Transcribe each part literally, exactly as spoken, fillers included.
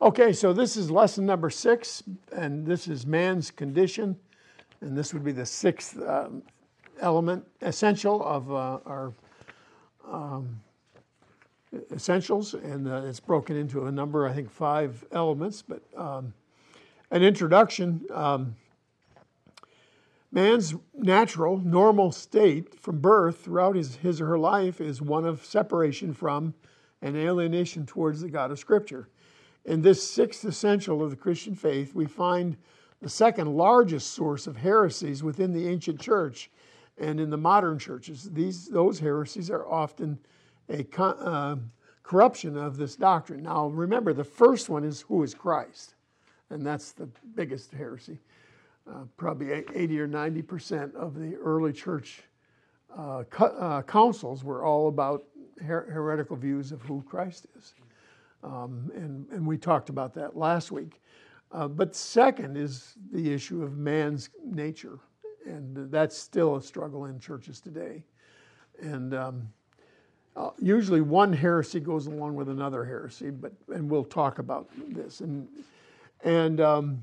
Okay, so this is lesson number six, and this is man's condition, and this would be the sixth um, element, essential of uh, our um, essentials, and uh, it's broken into a number, I think five elements, but um, an introduction. Um, man's natural, normal state from birth throughout his, his or her life is one of separation from and alienation towards the God of Scripture. In this sixth essential of the Christian faith, we find the second largest source of heresies within the ancient church and in the modern churches. These those heresies are often a uh, corruption of this doctrine. Now, remember, the first one is who is Christ, and that's the biggest heresy. Uh, probably eighty or ninety percent of the early church uh, cu- uh, councils were all about her- heretical views of who Christ is. Um, and, and we talked about that last week. Uh, but second is the issue of man's nature. And that's still a struggle in churches today. And um, uh, usually one heresy goes along with another heresy, but and we'll talk about this. And, and um,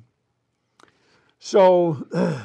so, uh,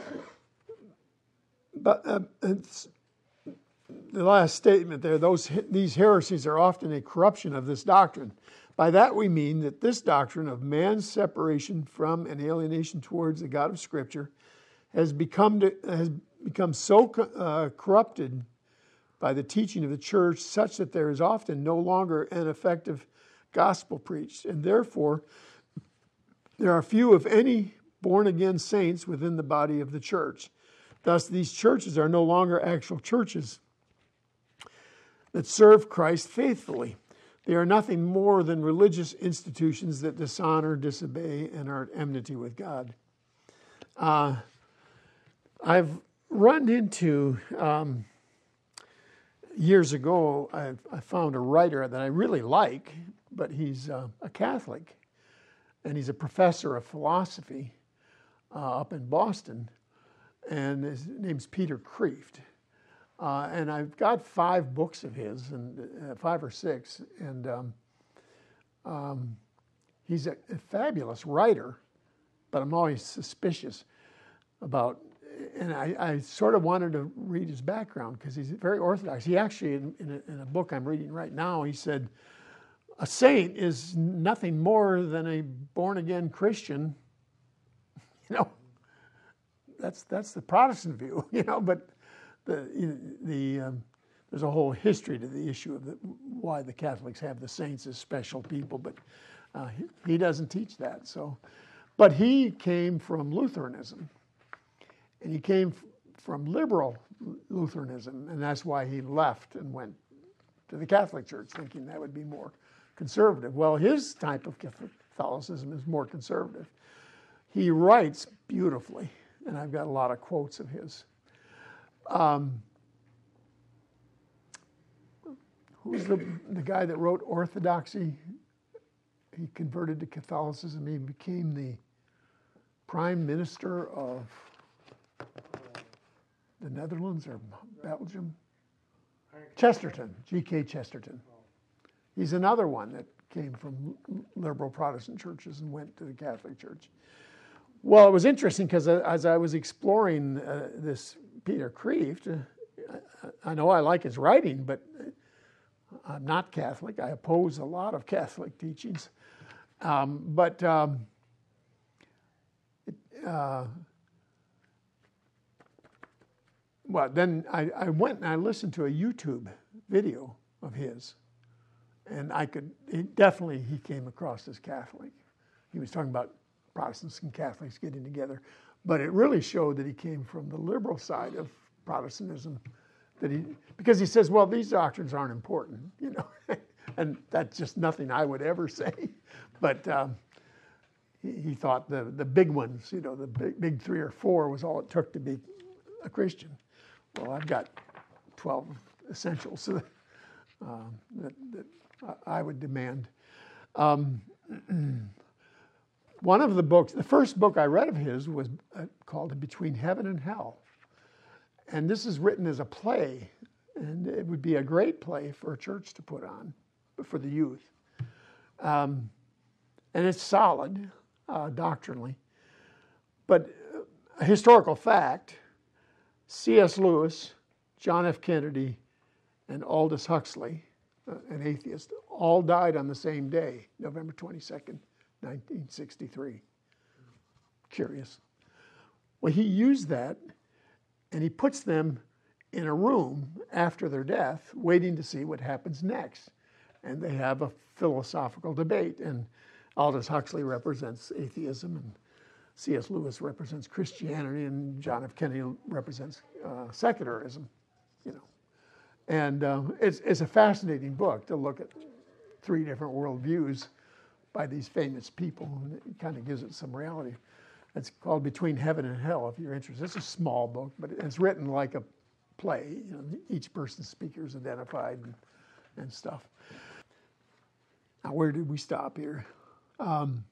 but uh, it's, the last statement there, those these heresies are often a corruption of this doctrine. By that we mean that this doctrine of man's separation from and alienation towards the God of Scripture has become to, has become so uh, corrupted by the teaching of the church such that there is often no longer an effective gospel preached, and therefore there are few, if any, born-again saints within the body of the church. Thus, these churches are no longer actual churches that serve Christ faithfully. They are nothing more than religious institutions that dishonor, disobey, and are at enmity with God. Uh, I've run into, um, years ago, I, I found a writer that I really like, but he's uh, a Catholic, and he's a professor of philosophy uh, up in Boston, and his name's Peter Kreeft. Uh, and I've got five books of his, and uh, five or six, and um, um, he's a, a fabulous writer, but I'm always suspicious about, and I, I sort of wanted to read his background because he's very orthodox. He actually, in, in, a, in a book I'm reading right now, he said, a saint is nothing more than a born-again Christian. You know, that's that's the Protestant view, you know, but The, the um, there's a whole history to the issue of the, why the Catholics have the saints as special people, but uh, he, he doesn't teach that. So, but he came from Lutheranism, and he came f- from liberal Lutheranism, and that's why he left and went to the Catholic Church, thinking that would be more conservative. Well, his type of Catholicism is more conservative. He writes beautifully, and I've got a lot of quotes of his. Um, who's the the guy that wrote Orthodoxy? He converted to Catholicism. He became the prime minister of the Netherlands or Belgium. Chesterton, G K Chesterton. He's another one that came from liberal Protestant churches and went to the Catholic Church. Well, it was interesting because as I was exploring uh, this Peter Kreeft, uh, I know I like his writing, but I'm not Catholic. I oppose a lot of Catholic teachings. Um, but um, it, uh, well, then I, I went and I listened to a YouTube video of his, and I could he, definitely he came across as Catholic. He was talking about Protestants and Catholics getting together. But it really showed that he came from the liberal side of Protestantism, that he because he says, well, these doctrines aren't important, you know, and that's just nothing I would ever say. But um, he, he thought the the big ones, you know, the big, big three or four was all it took to be a Christian. Well, I've got twelve essentials uh, that, that I would demand. Um, One of the books, the first book I read of his was called Between Heaven and Hell. And this is written as a play, and it would be a great play for a church to put on, for the youth. Um, and it's solid uh, doctrinally. But a historical fact, C S Lewis, John F. Kennedy, and Aldous Huxley, uh, an atheist, all died on the same day, November twenty-second, nineteen sixty-three. Curious. Well, he used that, and he puts them in a room after their death, waiting to see what happens next. And they have a philosophical debate, and Aldous Huxley represents atheism, and C S Lewis represents Christianity, and John F. Kennedy represents uh, secularism, you know. And uh, it's, it's a fascinating book to look at three different worldviews by these famous people, and it kind of gives it some reality. It's called Between Heaven and Hell, if you're interested. It's a small book, but it's written like a play. You know, each person's speaker is identified and, and stuff. Now, where did we stop here? Um,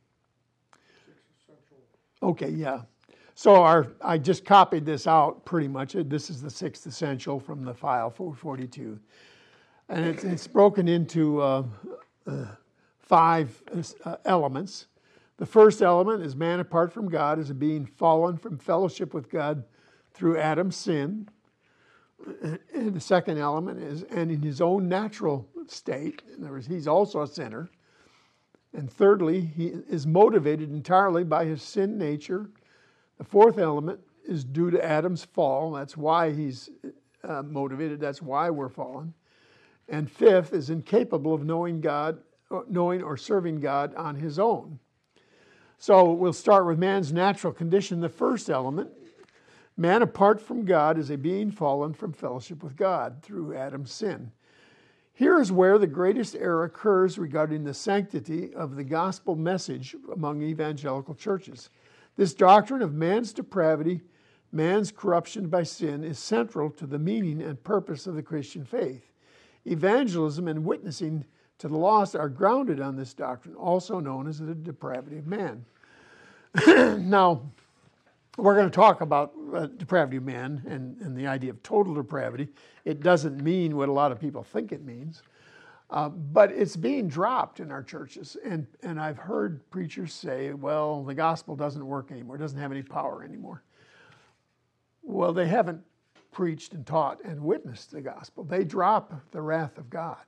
okay, yeah. So our I just copied this out pretty much. This is the sixth essential from the file four forty-two. And it's, it's broken into uh, uh, five uh, elements. The first element is man apart from God as a being fallen from fellowship with God through Adam's sin. And the second element is, and in his own natural state, in other words, he's also a sinner. And thirdly, he is motivated entirely by his sin nature. The fourth element is due to Adam's fall. That's why he's uh, motivated. That's why we're fallen. And fifth is incapable of knowing God, knowing or serving God on his own. So we'll start with man's natural condition. The first element, man apart from God is a being fallen from fellowship with God through Adam's sin. Here is where the greatest error occurs regarding the sanctity of the gospel message among evangelical churches. This doctrine of man's depravity, man's corruption by sin, is central to the meaning and purpose of the Christian faith. Evangelism and witnessing to the lost are grounded on this doctrine, also known as the depravity of man. Now, we're going to talk about uh, depravity of man and, and the idea of total depravity. It doesn't mean what a lot of people think it means, uh, but it's being dropped in our churches. And, and I've heard preachers say, well, the gospel doesn't work anymore, it doesn't have any power anymore. Well, they haven't preached and taught and witnessed the gospel. They drop the wrath of God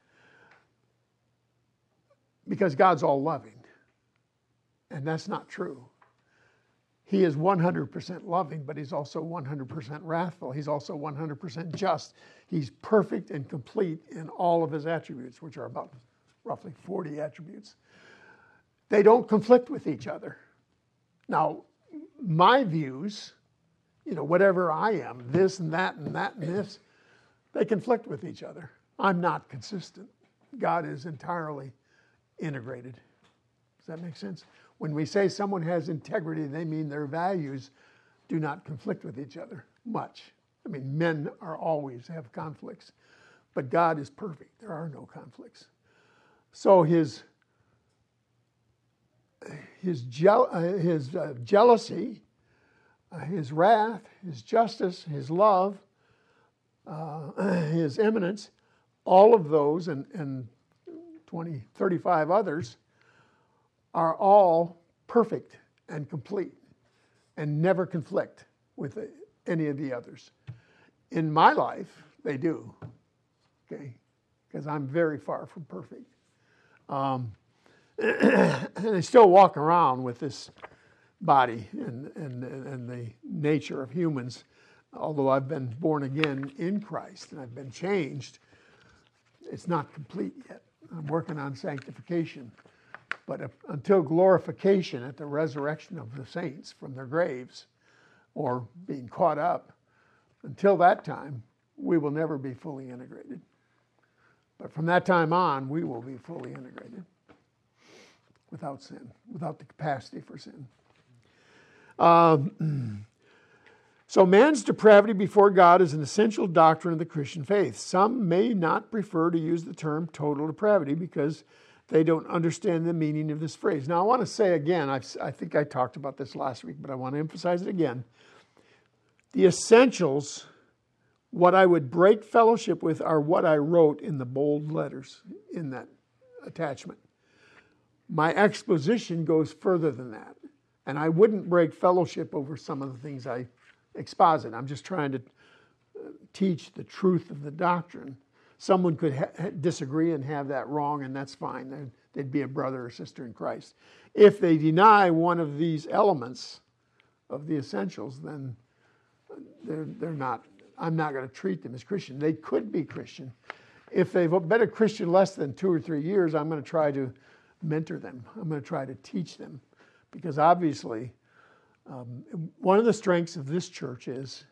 because God's all loving. And that's not true. He is one hundred percent loving, but he's also one hundred percent wrathful. He's also one hundred percent just. He's perfect and complete in all of his attributes, which are about roughly forty attributes. They don't conflict with each other. Now, my views, you know, whatever I am, this and that and that and this, they conflict with each other. I'm not consistent. God is entirely integrated. Does that make sense? When we say someone has integrity, they mean their values do not conflict with each other much. I mean, men are always have conflicts, but God is perfect. There are no conflicts. So his his, je- uh, his uh, jealousy, uh, his wrath, his justice, his love, uh, his eminence, all of those and, and twenty, thirty-five others are all perfect and complete and never conflict with any of the others. In my life, they do, okay, because I'm very far from perfect. Um, and I still walk around with this body and, and, and the nature of humans, although I've been born again in Christ and I've been changed. It's not complete yet. I'm working on sanctification. But if, until glorification at the resurrection of the saints from their graves or being caught up, until that time, we will never be fully integrated. But from that time on, we will be fully integrated without sin, without the capacity for sin. Um, so man's depravity before God is an essential doctrine of the Christian faith. Some may not prefer to use the term total depravity because they don't understand the meaning of this phrase. Now, I want to say again, I've, I think I talked about this last week, but I want to emphasize it again. The essentials, what I would break fellowship with, are what I wrote in the bold letters in that attachment. my exposition goes further than that. And I wouldn't break fellowship over some of the things I exposit. I'm just trying to teach the truth of the doctrine. Someone could ha- disagree and have that wrong, and that's fine. They'd, they'd be a brother or sister in Christ. If they deny one of these elements of the essentials, then they're, they're not, I'm not going to treat them as Christian. They could be Christian. If they've been a Christian less than two or three years, I'm going to try to mentor them. I'm going to try to teach them. Because obviously, um, one of the strengths of this church is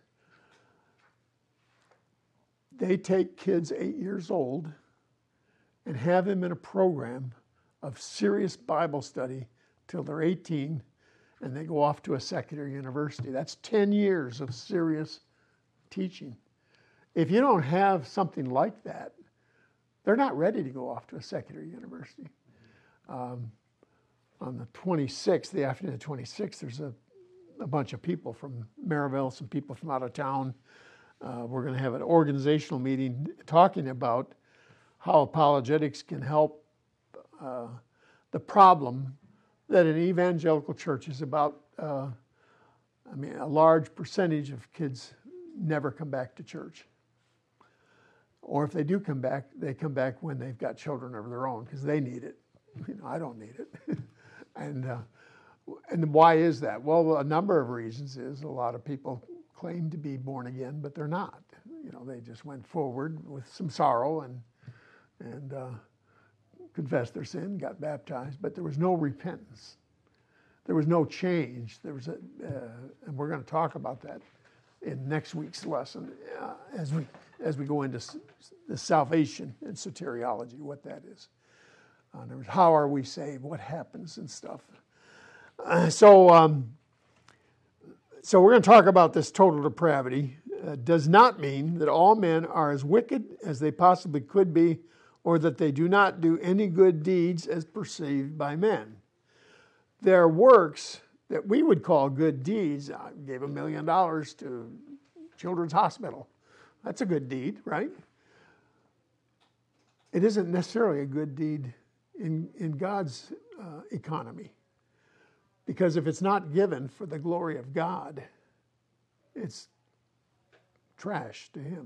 they take kids eight years old and have them in a program of serious Bible study till they're eighteen, and they go off to a secular university. That's ten years of serious teaching. If you don't have something like that, they're not ready to go off to a secular university. Um, on the twenty-sixth, the afternoon of the twenty-sixth, there's a, a bunch of people from Maryville, some people from out of town. Uh, we're going to have an organizational meeting talking about how apologetics can help uh, the problem that an evangelical church is about. Uh, I mean, a large percentage of kids never come back to church. Or if they do come back, they come back when they've got children of their own because they need it. You know, I don't need it. and uh, and why is that? Well, a number of reasons is a lot of people claim to be born again, but they're not. You know, they just went forward with some sorrow and and uh, confessed their sin, got baptized, but there was no repentance. There was no change. There was a, uh, and we're going to talk about that in next week's lesson uh, as we as we go into s- the salvation and soteriology, what that is. Uh, there was how are we saved, what happens and stuff. Uh, so, um, so we're going to talk about this total depravity. Uh, does not mean that all men are as wicked as they possibly could be, or that they do not do any good deeds as perceived by men. Their works that we would call good deeds, I gave a million dollars to Children's Hospital. That's a good deed, right? It isn't necessarily a good deed in, in God's uh, economy. Because if it's not given for the glory of God, it's trash to him.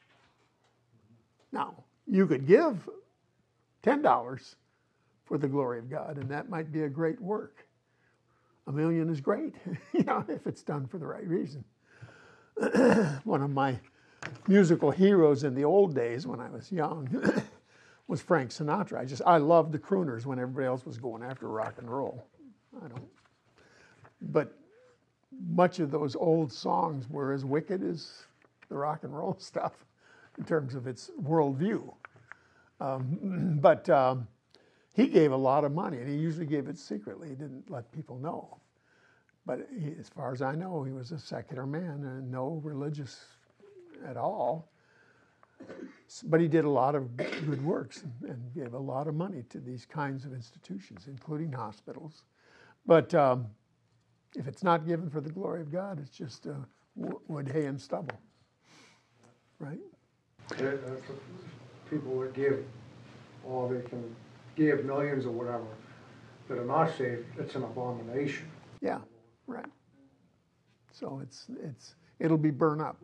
Now, you could give ten dollars for the glory of God, and that might be a great work. A million is great, you know, if it's done for the right reason. One of my musical heroes in the old days when I was young was Frank Sinatra. I just, I loved the crooners when everybody else was going after rock and roll. I don't. But much of those old songs were as wicked as the rock and roll stuff in terms of its worldview. Um, but um, he gave a lot of money, and he usually gave it secretly. He didn't let people know. But he, as far as I know, he was a secular man and no religious at all. But he did a lot of good works and gave a lot of money to these kinds of institutions, including hospitals. But um, if it's not given for the glory of God, it's just uh, wood, hay, and stubble, right? Yeah, that's what people would give, or they can give millions or whatever, that are not saved. It's an abomination. Yeah, right. So it's it's it'll be burned up.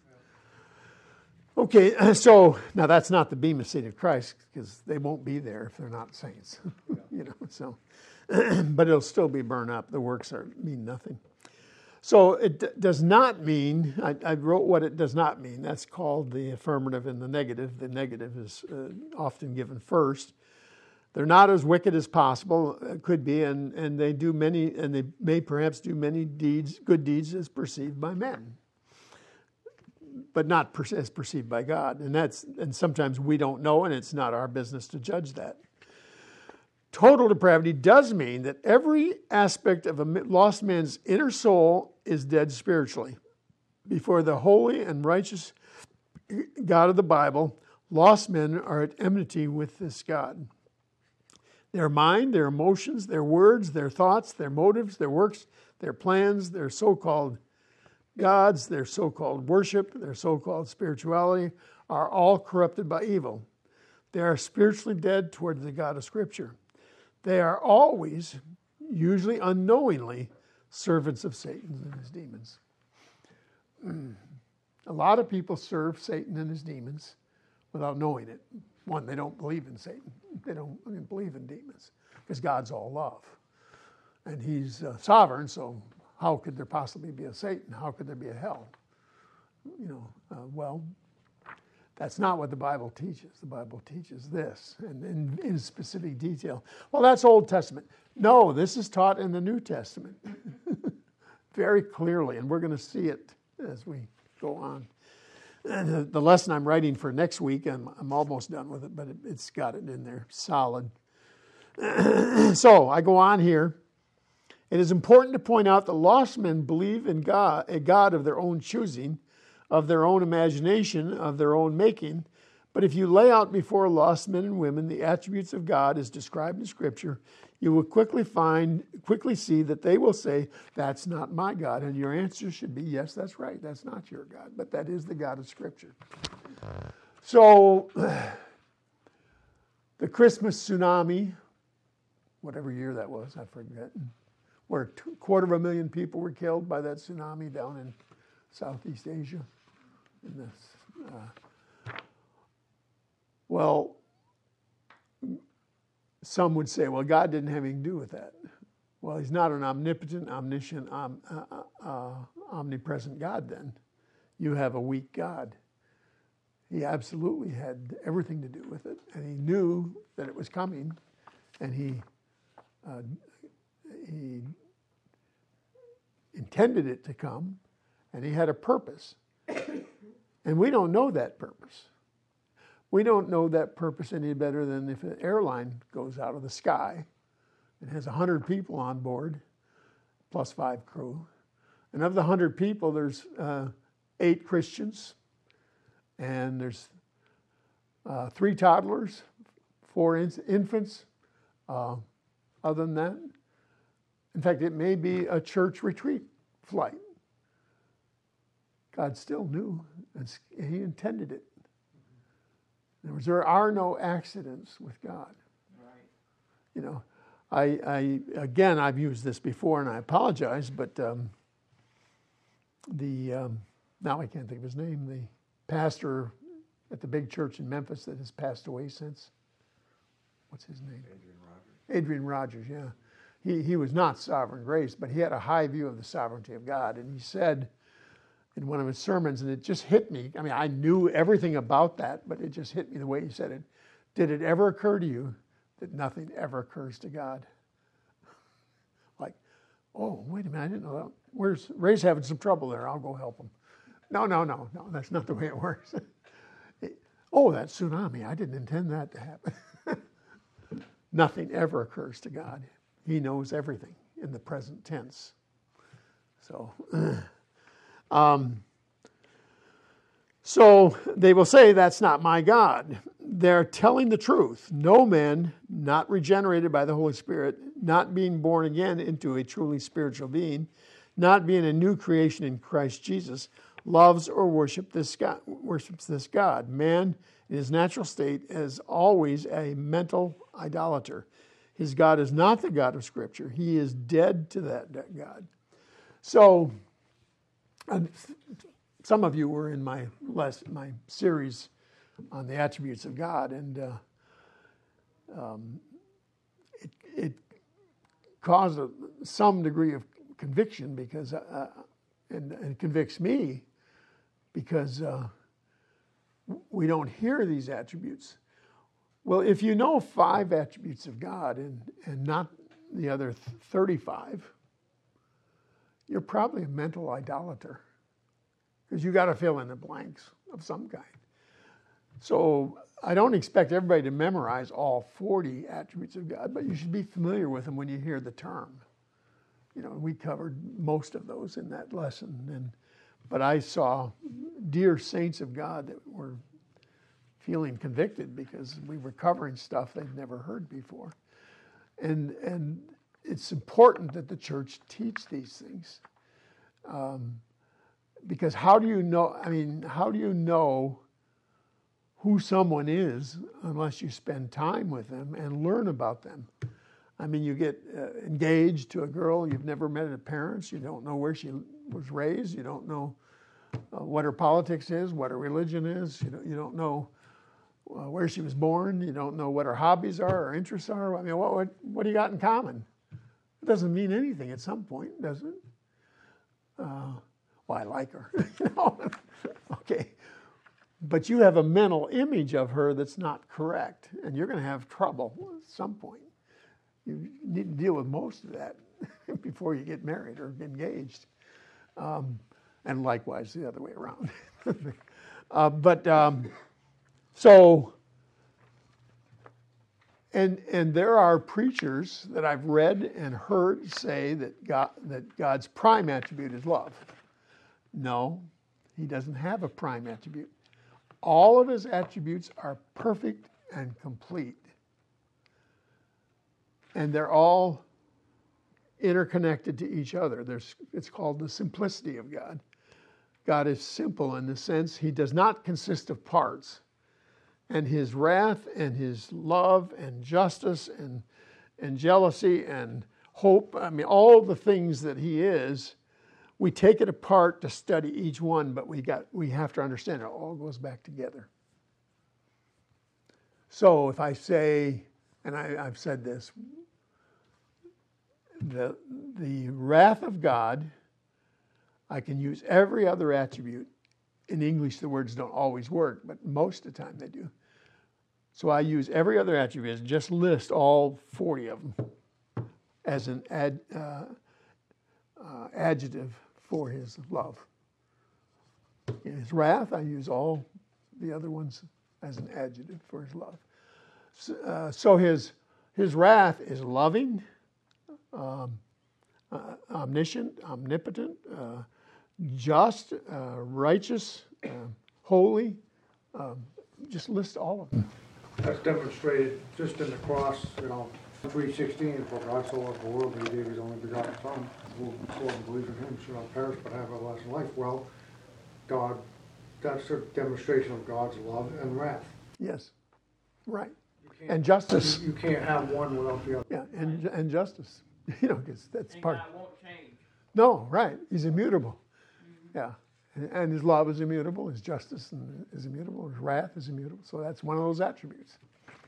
Okay, so now that's not the Bema Seat of Christ, because they won't be there if they're not saints, you know. So, but it'll still be burned up. The works are mean nothing. So it d- does not mean. I, I wrote what it does not mean. That's called the affirmative and the negative. The negative is uh, often given first. They're not as wicked as possible. It could be, and and they do many, and they may perhaps do many deeds, good deeds, as perceived by men, but not per- as perceived by God. And that's and sometimes we don't know, and it's not our business to judge that. Total depravity does mean that every aspect of a lost man's inner soul is dead spiritually. Before the holy and righteous God of the Bible, lost men are at enmity with this God. Their mind, their emotions, their words, their thoughts, their motives, their works, their plans, their so-called gods, their so-called worship, their so-called spirituality are all corrupted by evil. They are spiritually dead toward the God of Scripture. They are always, usually unknowingly, servants of Satan and his demons. A lot of people serve Satan and his demons without knowing it. One, they don't believe in Satan. They don't believe in demons because God's all love. And he's uh, sovereign, so how could there possibly be a Satan? How could there be a hell? You know, uh, well, that's not what the Bible teaches. The Bible teaches this, and in, in specific detail. Well, that's Old Testament. No, this is taught in the New Testament very clearly, and we're going to see it as we go on. And the, the lesson I'm writing for next week, I'm, I'm almost done with it, but it, it's got it in there solid. So I go on here. It is important to point out that lost men believe in God, a God of their own choosing, of their own imagination, of their own making. But if you lay out before lost men and women the attributes of God as described in Scripture, you will quickly find, quickly see that they will say, that's not my God. And your answer should be, yes, that's right. That's not your God. But that is the God of Scripture. So, the Christmas tsunami, whatever year that was, I forget, where a quarter of a million people were killed by that tsunami down in Southeast Asia. In this, uh, well, some would say, well, God didn't have anything to do with that. Well, he's not an omnipotent, omniscient, om, uh, uh, omnipresent God then. You have a weak God. He absolutely had everything to do with it, and he knew that it was coming, and he uh, he intended it to come, and he had a purpose. And we don't know that purpose. We don't know that purpose any better than if an airline goes out of the sky and has one hundred people on board, plus five crew. And of the one hundred people, there's uh, eight Christians, and there's uh, three toddlers, four in- infants. Uh, other than that, in fact, it may be a church retreat flight. God still knew, and he intended it. In other words, there are no accidents with God. Right. You know, I, I again, I've used this before, and I apologize, but um, the um, now I can't think of his name. The pastor at the big church in Memphis that has passed away since. What's his name? Adrian Rogers. Adrian Rogers, yeah. He he was not sovereign grace, but he had a high view of the sovereignty of God, and he said in one of his sermons, and it just hit me. I mean, I knew everything about that, but it just hit me the way he said it. Did it ever occur to you that nothing ever occurs to God? Like, oh, wait a minute, I didn't know that. Where's Ray's having some trouble there? I'll go help him. No, no, no, no, that's not the way it works. Oh, that tsunami, I didn't intend that to happen. Nothing ever occurs to God. He knows everything in the present tense. So... Um, so they will say, that's not my God. They're telling the truth. No man, not regenerated by the Holy Spirit, not being born again into a truly spiritual being, not being a new creation in Christ Jesus, loves or worship this God, worships this God. Man, in his natural state, is always a mental idolater. His God is not the God of Scripture. He is dead to that God. So... And some of you were in my last, my series on the attributes of God, and uh, um, it, it caused a, some degree of conviction because, uh, and, and it convicts me because uh, we don't hear these attributes. Well, if you know five attributes of God and and not the other thirty-five. You're probably a mental idolater because you got to fill in the blanks of some kind. So I don't expect everybody to memorize all forty attributes of God, but you should be familiar with them when you hear the term. You know, we covered most of those in that lesson. And but I saw dear saints of God that were feeling convicted because we were covering stuff they'd never heard before. And and it's important that the church teach these things. Um, because how do you know, I mean, how do you know who someone is unless you spend time with them and learn about them? I mean, you get uh, engaged to a girl, you've never met her parents, you don't know where she was raised, you don't know uh, what her politics is, what her religion is, you don't, you don't know uh, where she was born, you don't know what her hobbies are or interests are. I mean, what, what, what do you got in common? It doesn't mean anything at some point, does it? Uh, well, I like her. You know? Okay. But you have a mental image of her that's not correct, and you're going to have trouble at some point. You need to deal with most of that before you get married or engaged. Um, and likewise, the other way around. uh, but um, so, and and there are preachers that I've read and heard say that God, that God's prime attribute is love. No, he doesn't have a prime attribute. All of his attributes are perfect and complete. And they're all interconnected to each other. There's, it's called the simplicity of God. God is simple in the sense he does not consist of parts. And his wrath and his love and justice and, and jealousy and hope, I mean, all the things that he is, we take it apart to study each one, but we got we have to understand it all goes back together. So if I say, and I, I've said this, the the wrath of God, I can use every other attribute. In English, the words don't always work, but most of the time they do. So I use every other attribute, just list all forty of them as an ad, uh, uh, adjective for his love. In his wrath, I use all the other ones as an adjective for his love. So, uh, so his his wrath is loving, um, uh, omniscient, omnipotent, uh, just, uh, righteous, uh, holy. Um, just list all of them. That's demonstrated just in the cross, you know, three sixteen, for God so loved the world that he gave his only begotten Son, whosoever believes in him shall not perish but have everlasting life. Well, God, that's a demonstration of God's love and wrath. Yes, right. And justice. You, you can't have one without the other. Yeah, and and justice. You know, because that's And part. God won't change. No, right. He's immutable. Mm-hmm. Yeah. And, and his love is immutable. His justice is immutable. His wrath is immutable. So that's one of those attributes.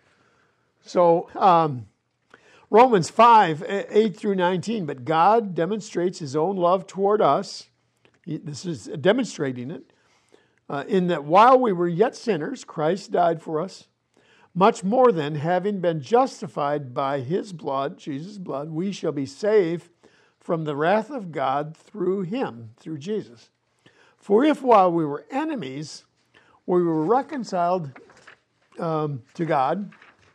So um, Romans five, eight through nineteen. But God demonstrates his own love toward us. He, this is demonstrating it. Uh, in that while we were yet sinners, Christ died for us. Much more than, having been justified by his blood, Jesus' blood, we shall be saved from the wrath of God through him, through Jesus. For if while we were enemies, we were reconciled um, to God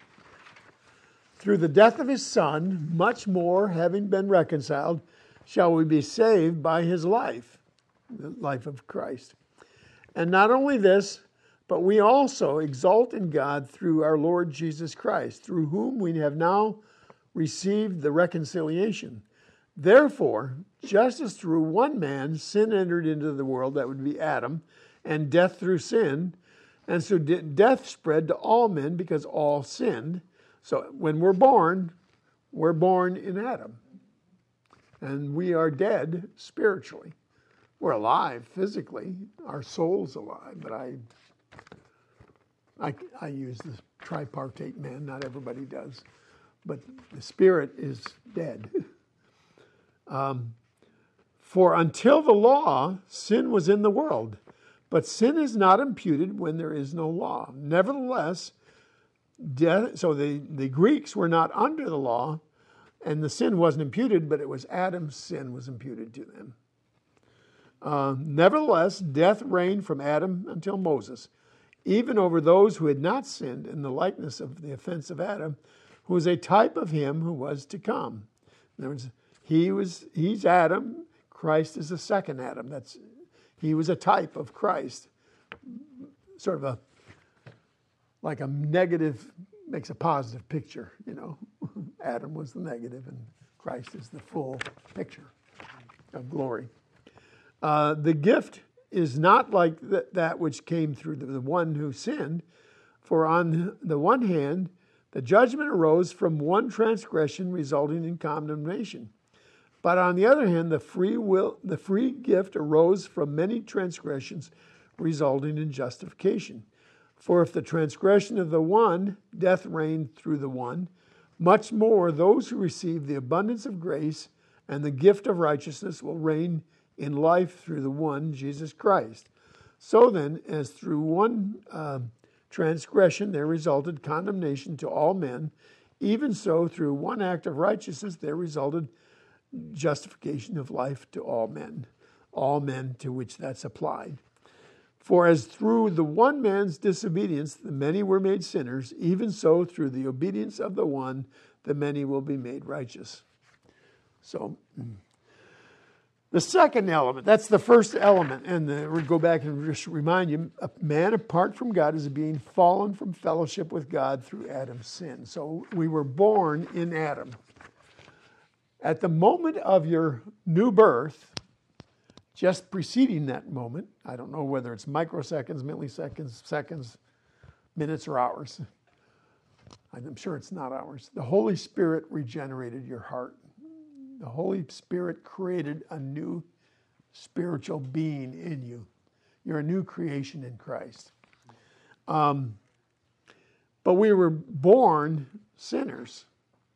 through the death of his Son, much more, having been reconciled, shall we be saved by his life, the life of Christ. And not only this, but we also exult in God through our Lord Jesus Christ, through whom we have now received the reconciliation. Therefore, just as through one man sin entered into the world, that would be Adam, and death through sin, and so death spread to all men because all sinned. So when we're born, we're born in Adam. And we are dead spiritually. We're alive physically. Our soul's alive, but I... I, I use the tripartite man, not everybody does, but the spirit is dead. Um, For until the law, sin was in the world, but sin is not imputed when there is no law. Nevertheless, death, so the, the Greeks were not under the law, and the sin wasn't imputed, but it was Adam's sin was imputed to them. Uh, nevertheless, death reigned from Adam until Moses, even over those who had not sinned in the likeness of the offense of Adam, who was a type of him who was to come. In other words, he was, he's Adam, Christ is the second Adam. That's, he was a type of Christ. Sort of a, like a negative makes a positive picture, you know. Adam was the negative and Christ is the full picture of glory. Uh, the gift is not like th- that which came through the, the one who sinned. For on the one hand, The judgment arose from one transgression resulting in condemnation. But on the other hand, the free will, the free gift arose from many transgressions resulting in justification. For if the transgression of the one, death reigned through the one, much more those who receive the abundance of grace and the gift of righteousness will reign in life through the one, Jesus Christ. So then, as through one uh, transgression there resulted condemnation to all men, even so through one act of righteousness there resulted justification of life to all men, all men to which that's applied. For as through the one man's disobedience the many were made sinners, even so through the obedience of the one the many will be made righteous. So the second element, that's the first element, and the, we'll go back and just remind you, a man apart from God is a being fallen from fellowship with God through Adam's sin. So we were born in Adam. At the moment of your new birth, just preceding that moment, I don't know whether it's microseconds, milliseconds, seconds, minutes, or hours. I'm sure it's not hours. The Holy Spirit regenerated your heart. The Holy Spirit created a new spiritual being in you. You're a new creation in Christ. Um, but we were born sinners.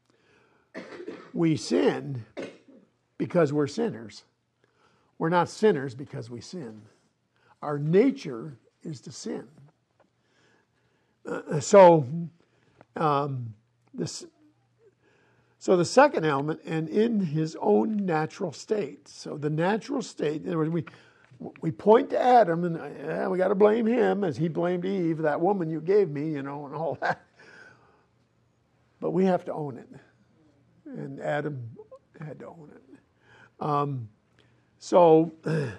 We sin because we're sinners. We're not sinners because we sin. Our nature is to sin. Uh, so, um, this. So the second element, and in his own natural state. So the natural state, in other words, we we point to Adam, and yeah, we got to blame him as he blamed Eve, that woman you gave me, you know, and all that. But we have to own it, and Adam had to own it. Um, so,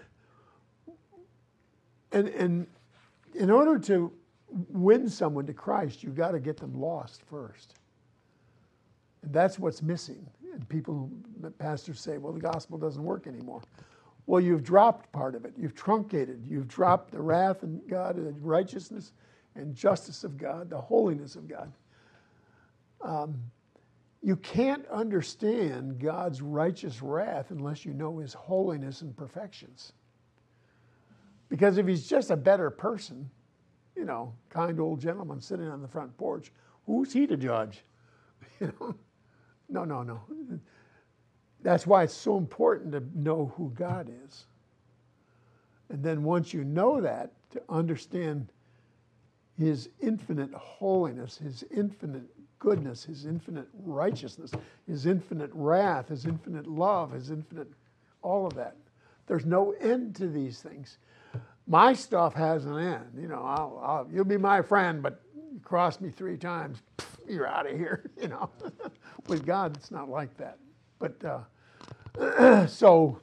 and and in order to win someone to Christ, you've got to get them lost first. And that's what's missing. And people, pastors say, well, the gospel doesn't work anymore. Well, you've dropped part of it. You've truncated. You've dropped the wrath of God, the righteousness and justice of God, the holiness of God. Um, you can't understand God's righteous wrath unless you know his holiness and perfections. Because if he's just a better person, you know, kind old gentleman sitting on the front porch, who's he to judge? You know? No, no, no. That's why it's so important to know who God is. And then once you know that, to understand his infinite holiness, his infinite goodness, his infinite righteousness, his infinite wrath, his infinite love, his infinite, all of that. There's no end to these things. My stuff has an end. You know, I'll, I'll, you'll be my friend, but you cross me three times, you're out of here, you know. With God, it's not like that. But uh, so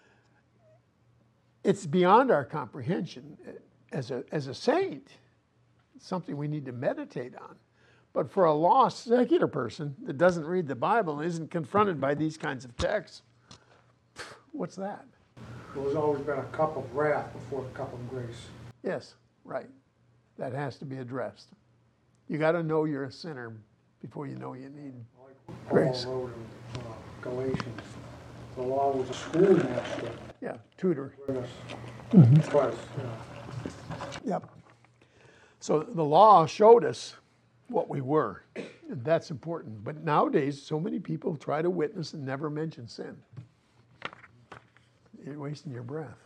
it's beyond our comprehension. As a as a saint, it's something we need to meditate on. But for a lost secular person that doesn't read the Bible and isn't confronted by these kinds of texts, what's that? Well, there's always been a cup of wrath before the cup of grace. Yes, right. That has to be addressed. You got to know you're a sinner before you know you need grace. Paul wrote in uh, Galatians, the law was a schoolmaster. Yeah, tutor. Yes. Mm-hmm. Twice, yeah. Yep. So the law showed us what we were, and that's important. But nowadays, so many people try to witness and never mention sin. You're wasting your breath.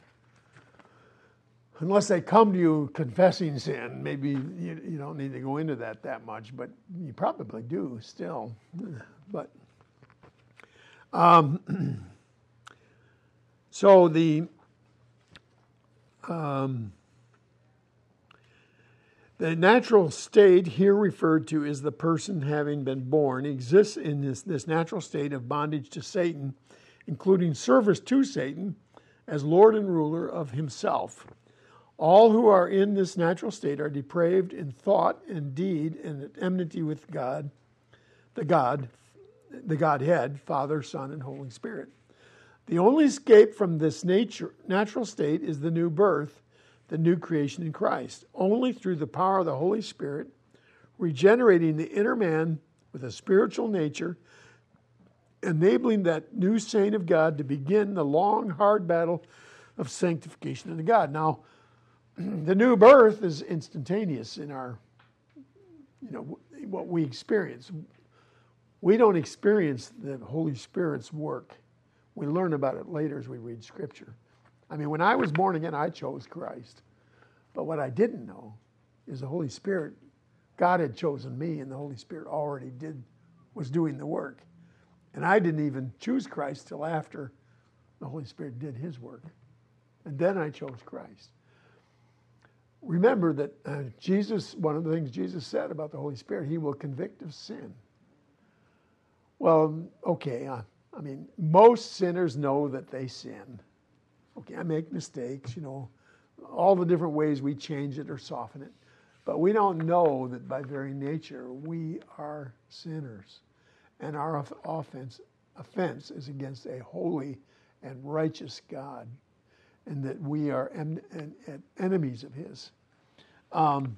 Unless they come to you confessing sin, maybe you, you don't need to go into that that much, but you probably do still. But um, so the um, the natural state here referred to is the person having been born exists in this, this natural state of bondage to Satan, including service to Satan as Lord and ruler of himself. All who are in this natural state are depraved in thought and deed and at enmity with God, the God, the Godhead, Father, Son, and Holy Spirit. The only escape from this nature, natural state is the new birth, the new creation in Christ. Only through the power of the Holy Spirit, regenerating the inner man with a spiritual nature, enabling that new saint of God to begin the long, hard battle of sanctification unto God. Now, the new birth is instantaneous in our, you know, what we experience. We don't experience the Holy Spirit's work. We learn about it later as we read Scripture. I mean, when I was born again, I chose Christ. But what I didn't know is the Holy Spirit, God had chosen me, and the Holy Spirit already did, was doing the work. And I didn't even choose Christ till after the Holy Spirit did his work. And then I chose Christ. Remember that uh, Jesus, one of the things Jesus said about the Holy Spirit, he will convict of sin. Well, okay, uh, I mean, most sinners know that they sin. Okay, I make mistakes, you know, all the different ways we change it or soften it. But we don't know that by very nature we are sinners. And our offense, offense is against a holy and righteous God, and that we are en- en- en- enemies of his. Um,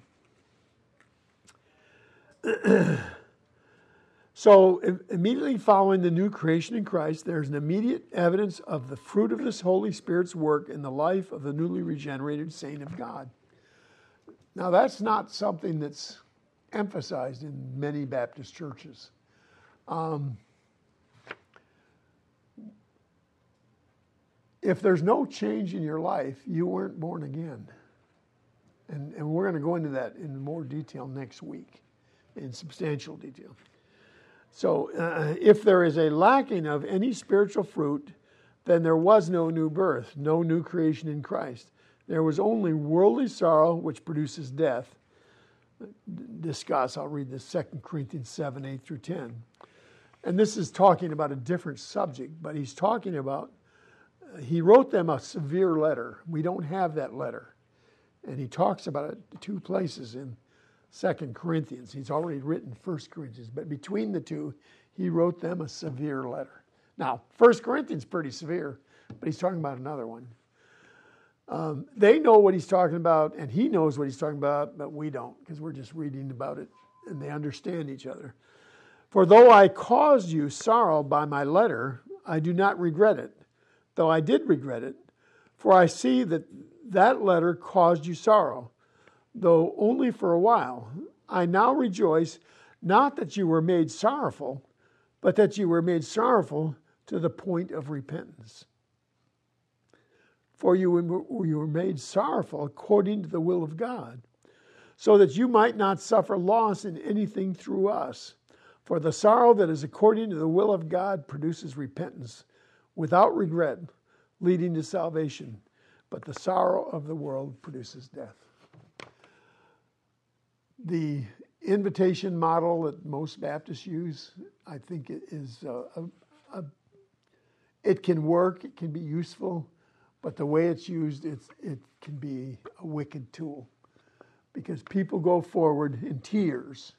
so immediately following the new creation in Christ, there's an immediate evidence of the fruit of this Holy Spirit's work in the life of the newly regenerated saint of God. Now, that's not something that's emphasized in many Baptist churches. Um, if there's no change in your life, you weren't born again. And, and we're going to go into that in more detail next week, in substantial detail. So uh, if there is a lacking of any spiritual fruit, then there was no new birth, no new creation in Christ. There was only worldly sorrow, which produces death. Discuss, I'll read this, Second Corinthians seven, eight through ten. And this is talking about a different subject, but he's talking about, uh, he wrote them a severe letter. We don't have that letter. And he talks about it two places in Second Corinthians. He's already written First Corinthians, but between the two, he wrote them a severe letter. Now, First Corinthians is pretty severe, but he's talking about another one. Um, they know what he's talking about, and he knows what he's talking about, but we don't, because we're just reading about it, and they understand each other. For though I caused you sorrow by my letter, I do not regret it, though I did regret it, for I see that that letter caused you sorrow, though only for a while. I now rejoice, not that you were made sorrowful, but that you were made sorrowful to the point of repentance. For you were, you were made sorrowful according to the will of God, so that you might not suffer loss in anything through us. For the sorrow that is according to the will of God produces repentance without regret, leading to salvation. But the sorrow of the world produces death. The invitation model that most Baptists use, I think it is a, a, a it can work, it can be useful, but the way it's used, it's, it can be a wicked tool, because people go forward in tears.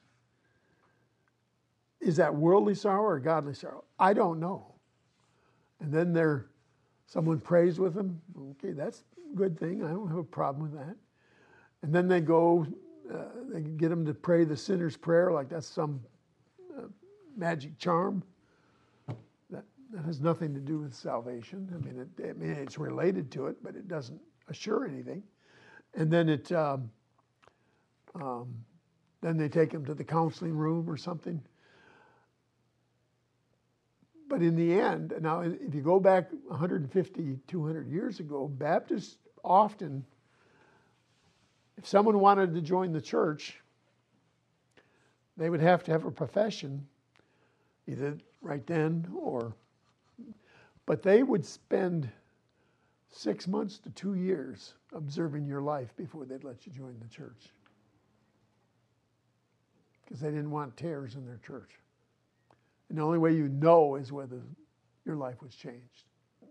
Is that worldly sorrow or godly sorrow? I don't know. And then they're, someone prays with them. Okay, that's a good thing. I don't have a problem with that. And then they go, uh, they get them to pray the sinner's prayer like that's some uh, magic charm. That, that has nothing to do with salvation. I mean, it, I mean, it's related to it, but it doesn't assure anything. And then it, um, um, then they take them to the counseling room or something. But in the end, now if you go back one hundred fifty, two hundred years ago, Baptists often, if someone wanted to join the church, they would have to have a profession, either right then or, but they would spend six months to two years observing your life before they'd let you join the church. Because they didn't want tares in their church. And the only way you know is whether your life was changed.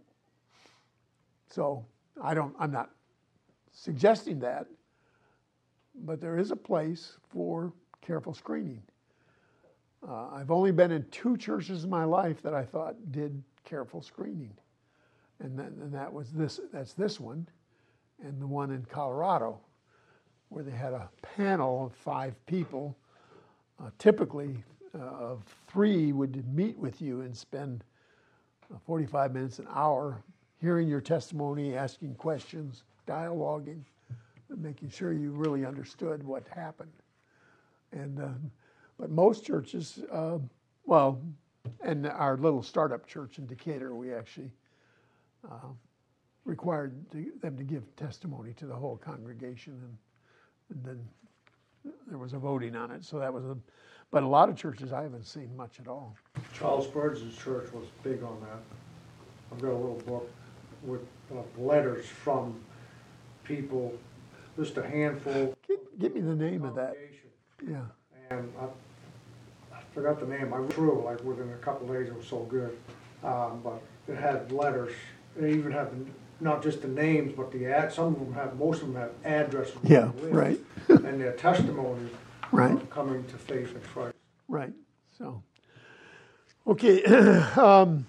So I don't, I'm not suggesting that, but there is a place for careful screening. Uh, I've only been in two churches in my life that I thought did careful screening. And, then, and that was this, that's this one, and the one in Colorado, where they had a panel of five people uh, typically uh, of three would meet with you and spend uh, forty-five minutes, an hour, hearing your testimony, asking questions, dialoguing, and making sure you really understood what happened. And uh, but most churches, uh, well, and our little startup church in Decatur, we actually uh, required to, them to give testimony to the whole congregation, and, and then there was a voting on it. So that was a, but a lot of churches I haven't seen much at all. Charles Spurgeon's church was big on that. I've got a little book with uh, letters from people, just a handful. Give, give me the name of that. Yeah. And I, I forgot the name. I went through like within a couple of days. It was so good. Um, but it had letters. It even had the, not just the names, but the ad. Some of them have. Most of them have addresses. Yeah. Right. And their testimony. Right. Of coming to faith in Christ. Right. So. Okay. um,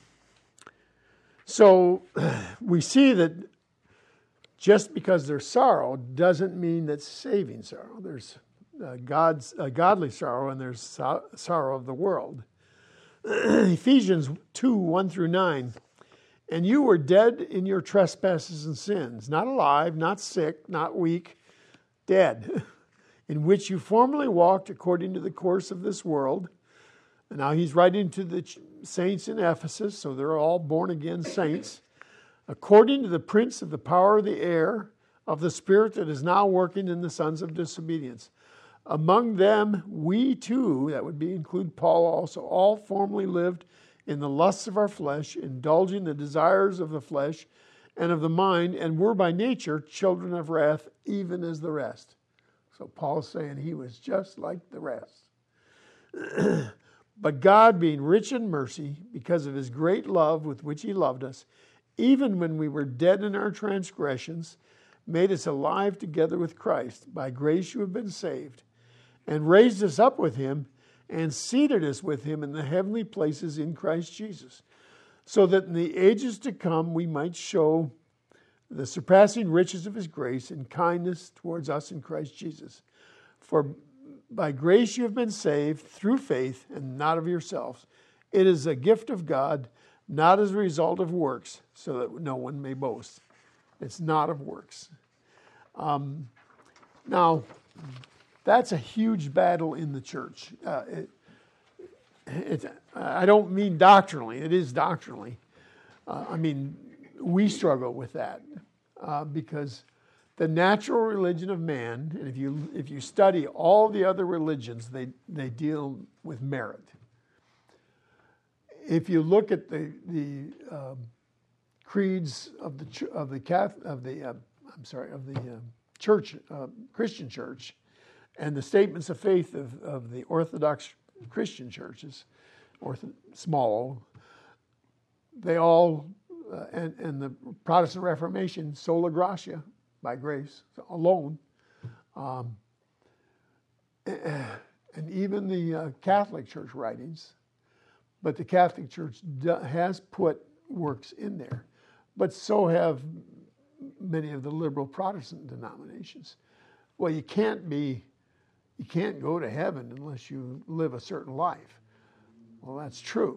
so we see that just because there's sorrow doesn't mean that's saving sorrow. There's uh, God's uh, godly sorrow, and there's so- sorrow of the world. Ephesians two, one through nine. And you were dead in your trespasses and sins, not alive, not sick, not weak, dead, in which you formerly walked according to the course of this world. And now he's writing to the saints in Ephesus, so they're all born-again saints. According to the prince of the power of the air, of the spirit that is now working in the sons of disobedience. Among them, we too, that would be include Paul also, all formerly lived in the lusts of our flesh, indulging the desires of the flesh and of the mind, and were by nature children of wrath, even as the rest. So Paul's saying he was just like the rest. But God, being rich in mercy, because of his great love with which he loved us, even when we were dead in our transgressions, made us alive together with Christ. By grace you have been saved, and raised us up with him, and seated us with him in the heavenly places in Christ Jesus, so that in the ages to come we might show the surpassing riches of his grace and kindness towards us in Christ Jesus. For by grace you have been saved through faith, and not of yourselves. It is a gift of God, not as a result of works, so that no one may boast. It's not of works. Um, now, that's a huge battle in the church. Uh, it, it, I don't mean doctrinally. It is doctrinally. Uh, I mean, we struggle with that uh, because the natural religion of man, and if you if you study all the other religions, they they deal with merit. If you look at the the um, creeds of the of the Catholic, of the uh, I'm sorry of the uh, church uh, Christian church, and the statements of faith of, of the Orthodox Christian churches, or small, they all uh, and and the Protestant Reformation, sola gratia, by grace alone, um, and even the uh, Catholic Church writings. But the Catholic Church do, has put works in there, but so have many of the liberal Protestant denominations. Well, you can't be, you can't go to heaven unless you live a certain life. Well, that's true.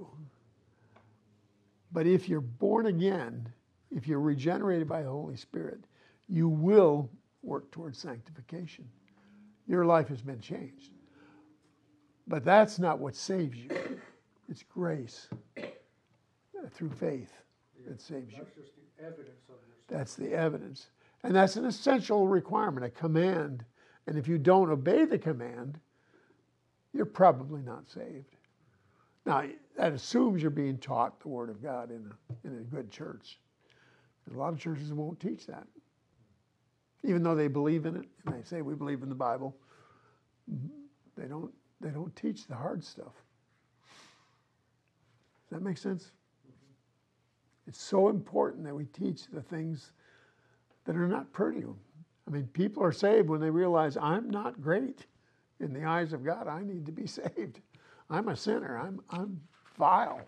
But if you're born again, if you're regenerated by the Holy Spirit, you will work towards sanctification. Your life has been changed. But that's not what saves you. It's grace uh, through faith that saves you. That's just the evidence of your That's the evidence. And that's an essential requirement, a command. And if you don't obey the command, you're probably not saved. Now, that assumes you're being taught the Word of God in a, in a good church. A lot of churches won't teach that. Even though they believe in it, and they say we believe in the Bible, they don't they don't teach the hard stuff. Does that make sense? Mm-hmm. It's so important that we teach the things that are not pretty. I mean, people are saved when they realize I'm not great in the eyes of God. I need to be saved. I'm a sinner. I'm I'm vile.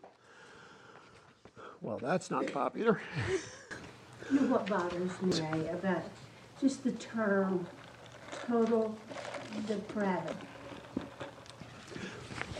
Well, that's not popular. You know what bothers me, Ray, about just the term total depravity.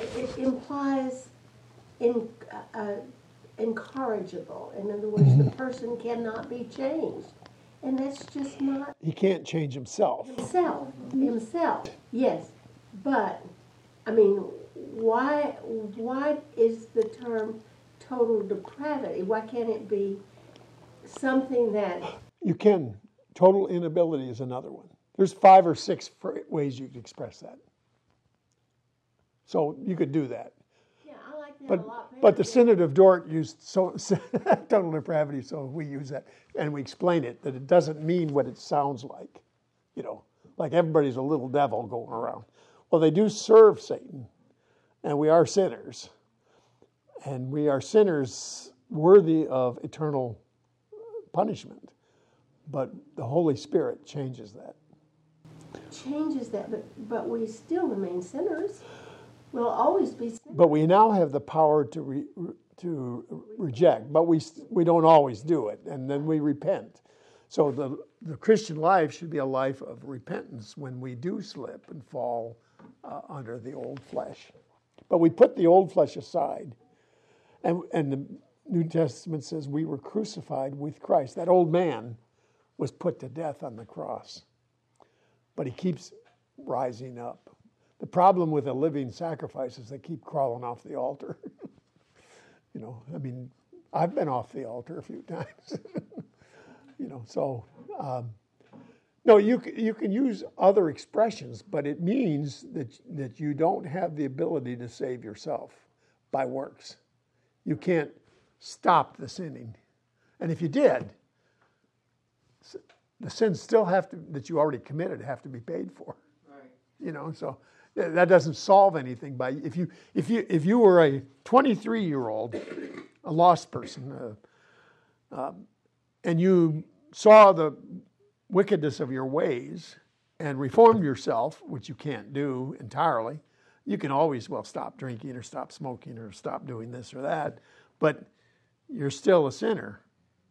it implies in, uh, uh, incorrigible. In other words, the person cannot be changed. And that's just not He can't change himself. himself. Himself, yes. But, I mean, why, why is the term total depravity? Why can't it be something that... You can. Total inability is another one. There's five or six fr- ways you could express that. So you could do that. Yeah, I like that But a lot better. but the Synod of Dort used so, total depravity, so we use that and we explain it that it doesn't mean what it sounds like. You know, like everybody's a little devil going around. Well, they do serve Satan, and we are sinners, and we are sinners worthy of eternal punishment. But the Holy Spirit changes that. Changes that, but, but we still remain sinners. We'll always be sinners. But we now have the power to re, to reject, but we we don't always do it, and then we repent. So the the Christian life should be a life of repentance when we do slip and fall uh, under the old flesh. But we put the old flesh aside, and and the New Testament says we were crucified with Christ. That old man was put to death on the cross, but he keeps rising up. The problem with a living sacrifice is they keep crawling off the altar. You know, I mean, I've been off the altar a few times. You know, so um, no, you you can use other expressions, but it means that that you don't have the ability to save yourself by works. You can't stop the sinning, and if you did, the sins still have to that you already committed have to be paid for. Right. You know, so that doesn't solve anything. By if you if you if you were a twenty-three year old, a lost person, uh, um, and you saw the wickedness of your ways and reformed yourself, which you can't do entirely, you can always well stop drinking or stop smoking or stop doing this or that, but you're still a sinner,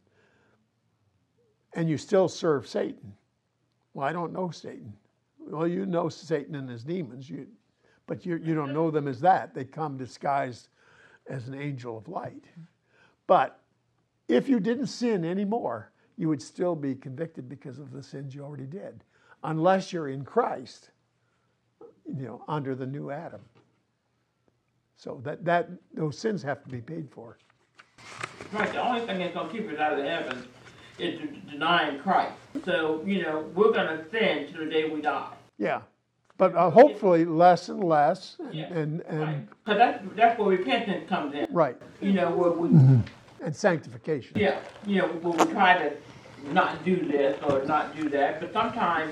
and you still serve Satan. Well, I don't know Satan. Well, you know Satan and his demons, you, but you, you don't know them as that. They come disguised as an angel of light. But if you didn't sin anymore, you would still be convicted because of the sins you already did, unless you're in Christ, you know, under the new Adam. So that, that those sins have to be paid for. Right, the only thing that's going to keep us out of heaven is denying Christ. So, you know, we're going to sin till the day we die. Yeah, but uh, hopefully less and less, and Yeah. and, and Right. Because that's, that's where repentance comes in. right, You know, where we, and sanctification. yeah, you know, where we try to not do this or not do that, but sometimes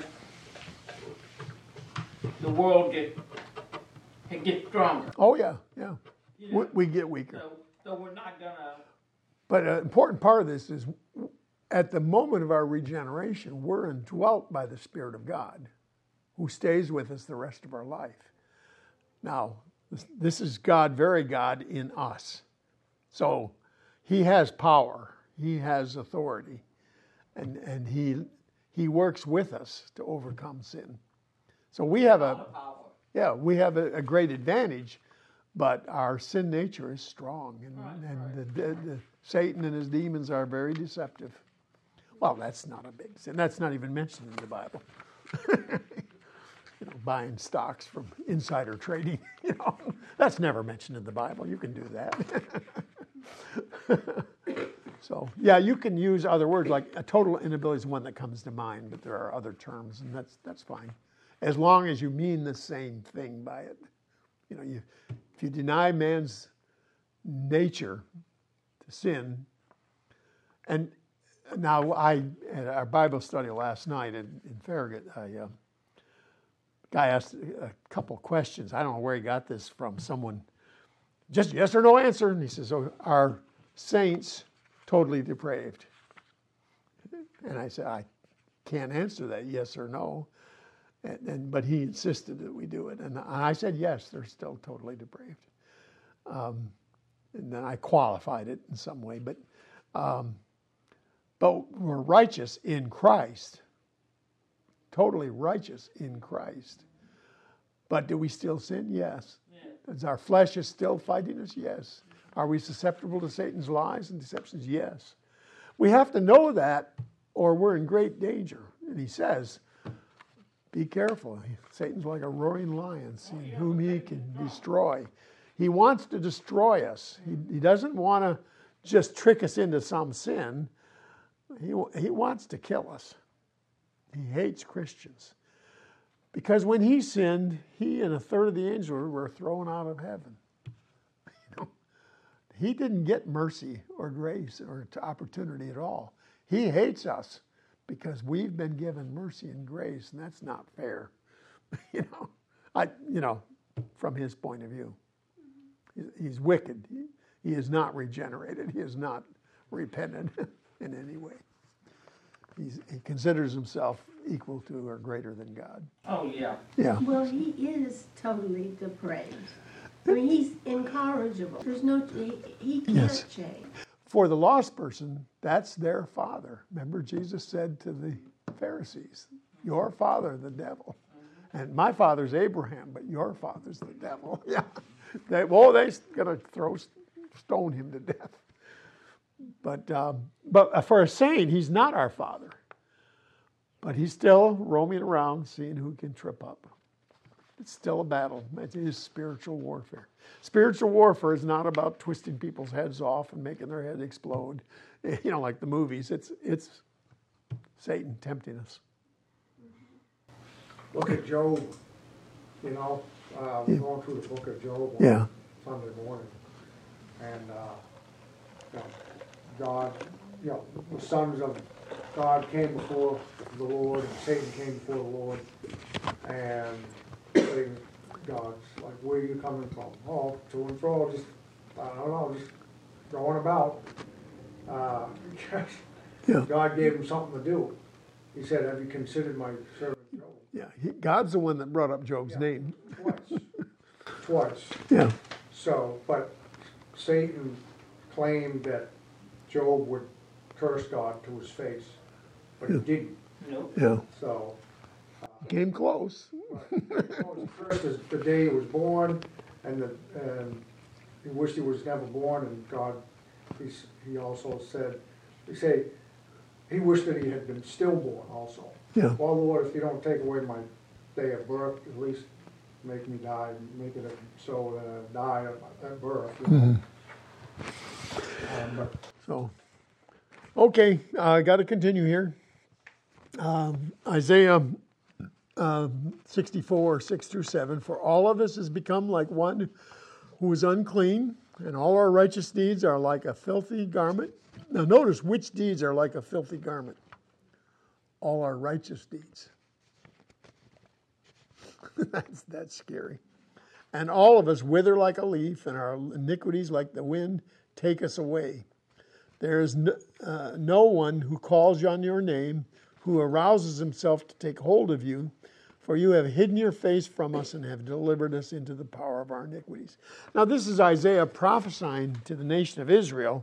the world gets, it gets stronger. Oh yeah, yeah. You We, know? we get weaker. So, so we're not going to, But an important part of this is at the moment of our regeneration, we're indwelt by the Spirit of God, who stays with us the rest of our life. Now, this, this is God, very God in us. So he has power, he has authority, and, and he, he works with us to overcome sin. So we have a, power. yeah, we have a, a great advantage, but our sin nature is strong, and, Right, and right. The, the, the Satan and his demons are very deceptive. Well, that's not a big sin. That's not even mentioned in the Bible. You know, buying stocks from insider trading. You know, that's never mentioned in the Bible. You can do that. So, yeah, you can use other words, like a total inability is one that comes to mind, but there are other terms, and that's that's fine, as long as you mean the same thing by it. You know, you if you deny man's nature to sin, and now I at our Bible study last night in, in Farragut, I, uh, guy asked a couple questions. I don't know where he got this from. Someone, just yes or no answer, and he says, "Oh, are saints totally depraved?" And I said, "I can't answer that, yes or no." And, and but he insisted that we do it, and I said, "Yes, they're still totally depraved." Um, and then I qualified it in some way, but um, but we're righteous in Christ, totally righteous in Christ. But do we still sin? Yes. Yeah. Is our flesh is still fighting us? Yes. Are we susceptible to Satan's lies and deceptions? Yes. We have to know that, or we're in great danger. And he says, be careful. Satan's like a roaring lion, seeing whom he can destroy. He wants to destroy us. He, he doesn't want to just trick us into some sin. He, he wants to kill us. He hates Christians. Because when he sinned, he and a third of the angels were thrown out of heaven. You know, he didn't get mercy or grace or opportunity at all. He hates us because we've been given mercy and grace, and that's not fair. You know, I, you know, from his point of view, he's wicked. He, he is not regenerated. He is not repentant in any way. He's, he considers himself equal to or greater than God. Oh, yeah. Yeah. Well, he is totally depraved. I mean, he's incorrigible. There's no, he, he can't Yes. change. For the lost person, that's their father. Remember, Jesus said to the Pharisees, your father, the devil. And my father's Abraham, but your father's the devil. Yeah. They, well, they're going to throw, stone him to death. But, um, but for a saint, he's not our father. But he's still roaming around, seeing who can trip up. It's still a battle. It is spiritual warfare. Spiritual warfare is not about twisting people's heads off and making their head explode, you know, like the movies. It's it's Satan tempting us. Look at Job, you know, uh, we're going through the book of Job on Yeah. Sunday morning. And, uh, you know, God, you know, the sons of God came before the Lord, and Satan came before the Lord. And they, God's like, where are you coming from? Oh, to and fro, just, I don't know, just going about. Uh, Yeah. God gave him something to do. He said, have you considered my servant Job? Yeah. He, God's the one that brought up Job's Yeah. name. Twice. Twice. Yeah. So, but Satan claimed that Job would curse God to his face, but he didn't. Nope. Yeah. So, Came close. right. He was cursed as the day he was born, and the, and he wished he was never born. And God, he he also said, he say, he wished that he had been stillborn also. Yeah. Well, Lord, if you don't take away my day of birth, at least make me die, make it so that I die at birth. You know? Mm-hmm. um, but So, okay, I uh, got to continue here. Um, Isaiah um, sixty-four, six through seven. For all of us has become like one who is unclean, and all our righteous deeds are like a filthy garment. Now, notice which deeds are like a filthy garment. All our righteous deeds. that's, that's scary. And all of us wither like a leaf, and our iniquities like the wind take us away. There is no, uh, no one who calls on your name, who arouses himself to take hold of you, for you have hidden your face from us and have delivered us into the power of our iniquities. Now, this is Isaiah prophesying to the nation of Israel.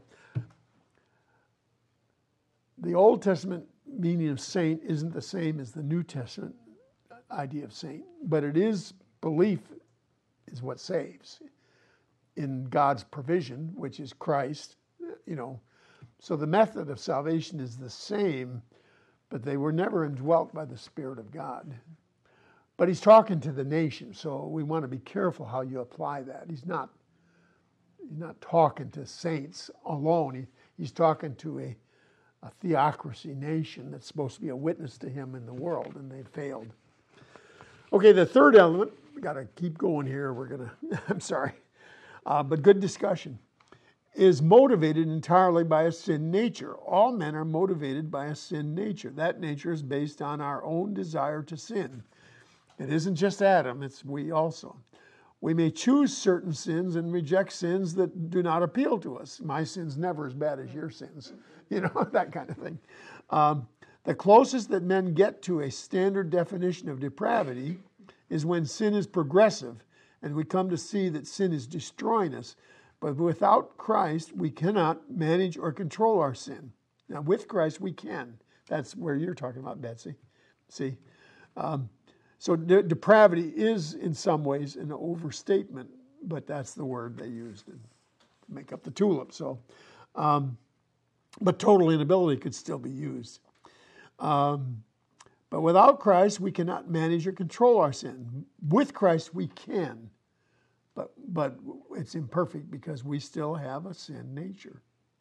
The Old Testament meaning of saint isn't the same as the New Testament idea of saint, but it is belief is what saves in God's provision, which is Christ, you know. So the method of salvation is the same, but they were never indwelt by the Spirit of God. But he's talking to the nation, so we want to be careful how you apply that. He's not, he's not talking to saints alone. He, he's talking to a, a theocracy nation that's supposed to be a witness to him in the world, and they failed. Okay, the third element, we got to keep going here. We're going to, I'm sorry, uh, but good discussion, is motivated entirely by a sin nature. All men are motivated by a sin nature. That nature is based on our own desire to sin. It isn't just Adam, it's we also. We may choose certain sins and reject sins that do not appeal to us. My sin's never as bad as your sins, you know, that kind of thing. Um, the closest that men get to a standard definition of depravity is when sin is progressive and we come to see that sin is destroying us. But without Christ, we cannot manage or control our sin. Now, with Christ, we can. That's where you're talking about, Betsy. See? Um, so de- depravity is, in some ways, an overstatement, but that's the word they used to make up the tulip. So, um, but total inability could still be used. Um, but without Christ, we cannot manage or control our sin. With Christ, we can, but but it's imperfect because we still have a sin nature.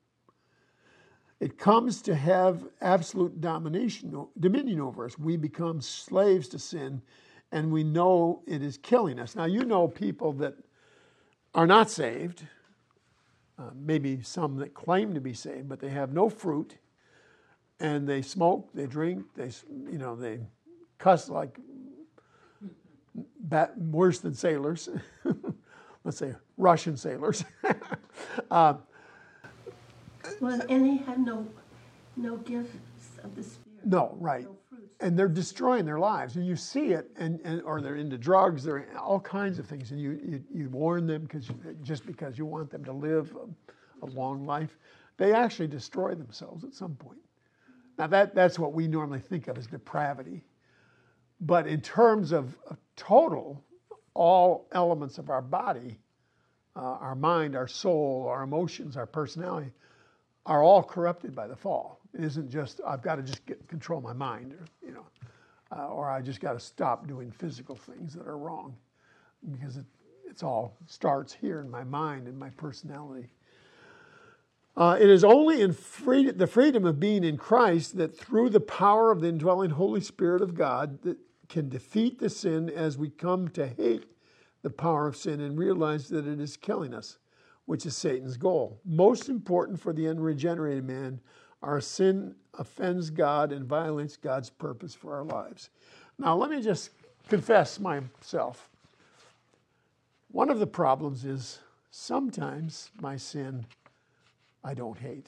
It comes to have absolute domination, dominion over us. We become slaves to sin, and we know it is killing us. Now, you know people that are not saved, uh, maybe some that claim to be saved, but they have no fruit, and they smoke, they drink, they you know they cuss like bat, worse than sailors. Let's say Russian sailors. uh, Well, and they have no, no gifts of the Spirit. No, right. No fruits. And they're destroying their lives, and you see it, and, and or they're into drugs, they're in all kinds of things, and you you, you warn them because just because you want them to live a, a long life, they actually destroy themselves at some point. Now that that's what we normally think of as depravity, but in terms of, of total, all elements of our body, uh, our mind, our soul, our emotions, our personality, are all corrupted by the fall. It isn't just, I've got to just get control my mind, or, you know, uh, or I just got to stop doing physical things that are wrong, because it it's all starts here in my mind and my personality. Uh, it is only in free, the freedom of being in Christ that through the power of the indwelling Holy Spirit of God that can defeat the sin as we come to hate the power of sin and realize that it is killing us, which is Satan's goal. Most important for the unregenerated man, our sin offends God and violates God's purpose for our lives. Now, let me just confess myself. One of the problems is sometimes my sin I don't hate.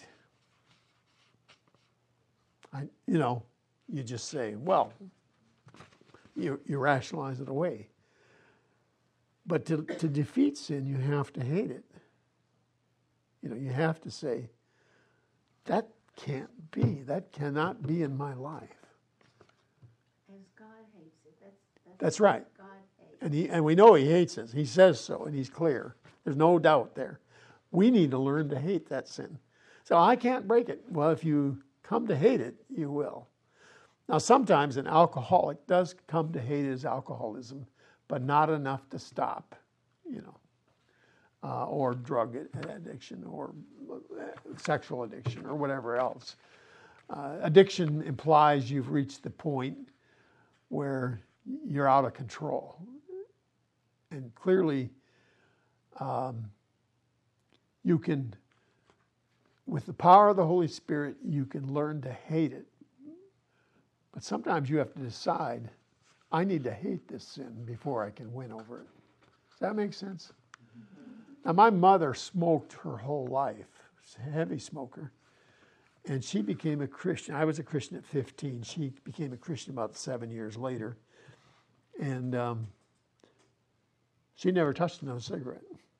I, you know, you just say, well, you, you rationalize it away. But to, to defeat sin, you have to hate it. You know, you have to say, that can't be. That cannot be in my life. As God hates it. That's, that's, That's right. what God hates. And he and we know he hates us. He says so, and he's clear. There's no doubt there. We need to learn to hate that sin. So I can't break it. Well, if you come to hate it, you will. Now, sometimes an alcoholic does come to hate his alcoholism, but not enough to stop, you know. Uh, or drug addiction, or sexual addiction, or whatever else. Uh, addiction implies you've reached the point where you're out of control. And clearly, um, you can, with the power of the Holy Spirit, you can learn to hate it. But sometimes you have to decide, I need to hate this sin before I can win over it. Does that make sense? Now, my mother smoked her whole life. She's a heavy smoker. And she became a Christian. I was a Christian at fifteen. She became a Christian about seven years later. And um, she never touched another cigarette.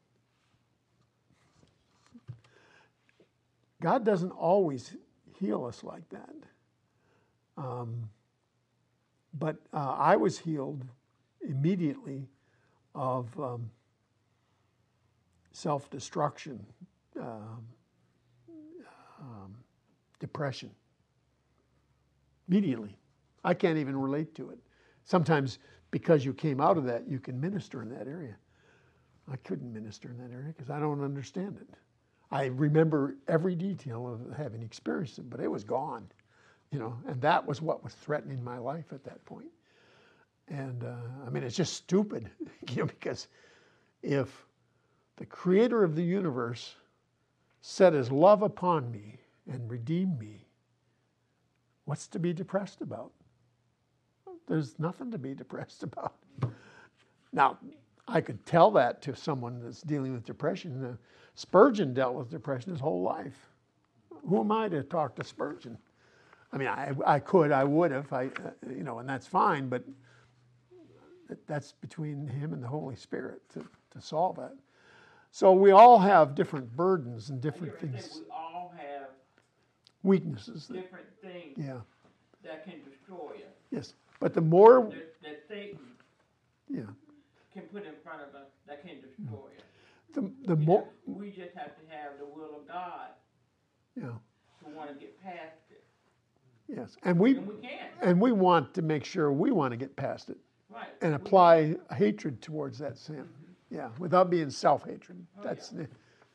God doesn't always heal us like that. Um, but uh, I was healed immediately of um, self-destruction, um, um, depression. Immediately. I can't even relate to it. Sometimes because you came out of that, you can minister in that area. I couldn't minister in that area because I don't understand it. I remember every detail of having experienced it, but it was gone, you know, and that was what was threatening my life at that point. And uh, I mean, it's just stupid, you know, because if the creator of the universe set his love upon me and redeemed me, what's to be depressed about? There's nothing to be depressed about. Now, I could tell that to someone that's dealing with depression. Uh, Spurgeon dealt with depression his whole life. Who am I to talk to Spurgeon? I mean, I, I could, I would have, I, uh, you know, and that's fine, but that's between him and the Holy Spirit to, to solve that. So we all have different burdens and different I think things, we all have weaknesses. That, different things yeah, that can destroy us. yes. But the more, That, that Satan yeah, can put in front of us that can destroy us. the, the You more, know, we just have to have the will of God yeah, to want to get past it. yes. And we, And we can. and we want to make sure we want to get past it Right. and We apply hatred towards that sin. Yeah, without being self-hatred. Oh, That's yeah. the,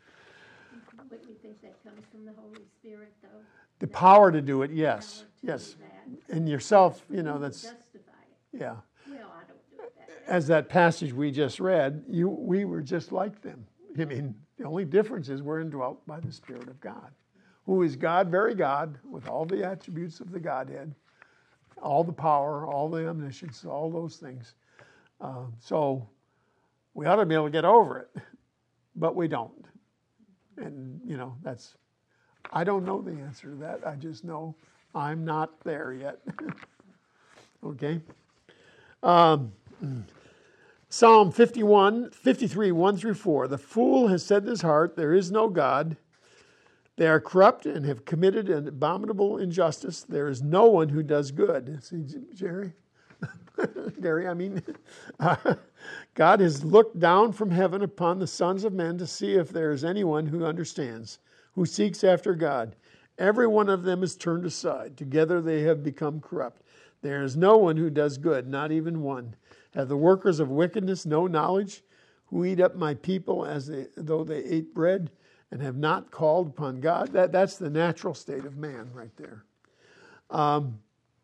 But you think that comes from the Holy Spirit, though? the power to do it, yes, Power to yes. do that. And yourself, you know, You that's, Justify it. yeah. Well, I don't do it that way. As that passage we just read, you, we were just like them. I mean, the only difference is we're indwelt by the Spirit of God, who is God, very God, with all the attributes of the Godhead, all the power, all the omniscience, all those things. Uh, so we ought to be able to get over it, but we don't. And, you know, that's, I don't know the answer to that. I just know I'm not there yet. Okay? Um, Psalm fifty-one, fifty-three, one through four. The fool has said in his heart, there is no God. They are corrupt and have committed an abominable injustice. There is no one who does good. See, Jerry? Gary, I mean, uh, God has looked down from heaven upon the sons of men to see if there is anyone who understands, who seeks after God. Every one of them is turned aside. Together they have become corrupt. There is no one who does good, not even one. Have the workers of wickedness no knowledge, who eat up my people as they, though they ate bread, and have not called upon God? That, that's the natural state of man right there. Um,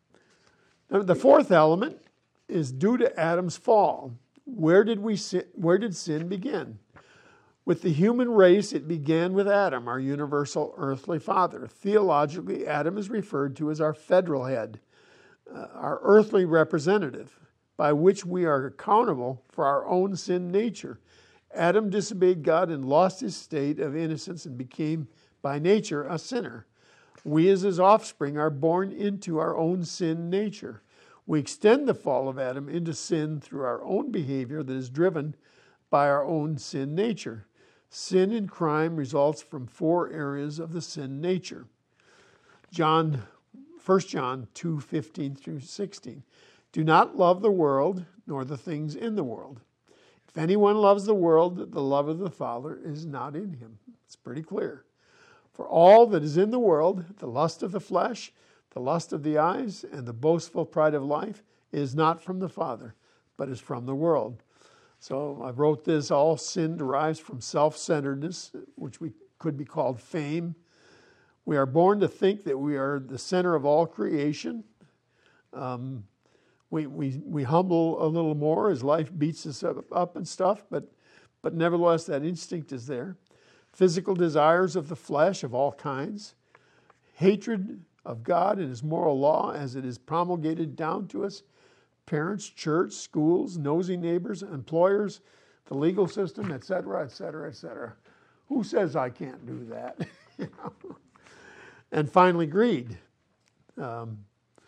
the fourth element is due to Adam's fall. Where did we sin, where did sin begin? With the human race, it began with Adam, our universal earthly father. Theologically, Adam is referred to as our federal head, uh, our earthly representative, by which we are accountable for our own sin nature. Adam disobeyed God and lost his state of innocence and became, by nature, a sinner. We as his offspring are born into our own sin nature. We extend the fall of Adam into sin through our own behavior that is driven by our own sin nature. Sin and crime results from four areas of the sin nature. John, First John two, fifteen through sixteen. Do not love the world, nor the things in the world. If anyone loves the world, the love of the Father is not in him. It's pretty clear. For all that is in the world, the lust of the flesh, the lust of the eyes, and the boastful pride of life, is not from the Father, but is from the world. So I wrote this, all sin derives from self-centeredness, which we could be called fame. We are born to think that we are the center of all creation. Um, we, we, we humble a little more as life beats us up, up and stuff, but, but nevertheless that instinct is there. Physical desires of the flesh of all kinds. Hatred of God and his moral law as it is promulgated down to us. Parents, church, schools, nosy neighbors, employers, the legal system, et cetera, et cetera, et cetera. Who says I can't do that? You know? And finally, greed. Um,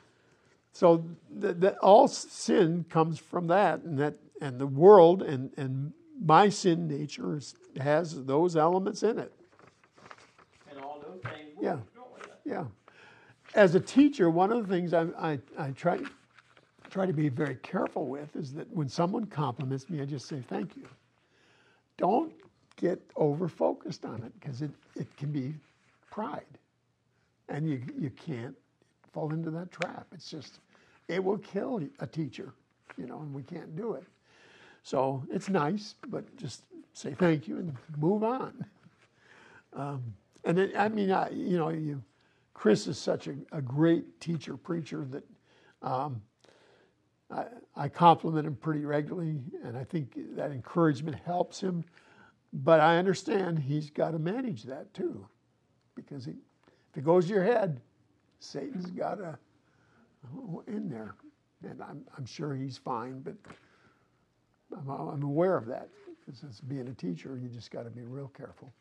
so that, that all sin comes from that, and that, and the world and and my sin nature is, has those elements in it. And all those things will Yeah. destroy us. Yeah. As a teacher, one of the things I, I, I try, try to be very careful with is that when someone compliments me, I just say thank you. Don't get over-focused on it, because it, it can be pride. And you, you can't fall into that trap. It's just, it will kill a teacher, you know, and we can't do it. So it's nice, but just say thank you and move on. Um, and it, I mean, I, you know, you, Chris is such a, a great teacher, preacher that um, I, I compliment him pretty regularly, and I think that encouragement helps him. But I understand he's got to manage that too, because he, if it goes to your head, Satan's got a in there, and I'm I'm sure he's fine, but I'm, I'm aware of that. Because as being a teacher, you just got to be real careful.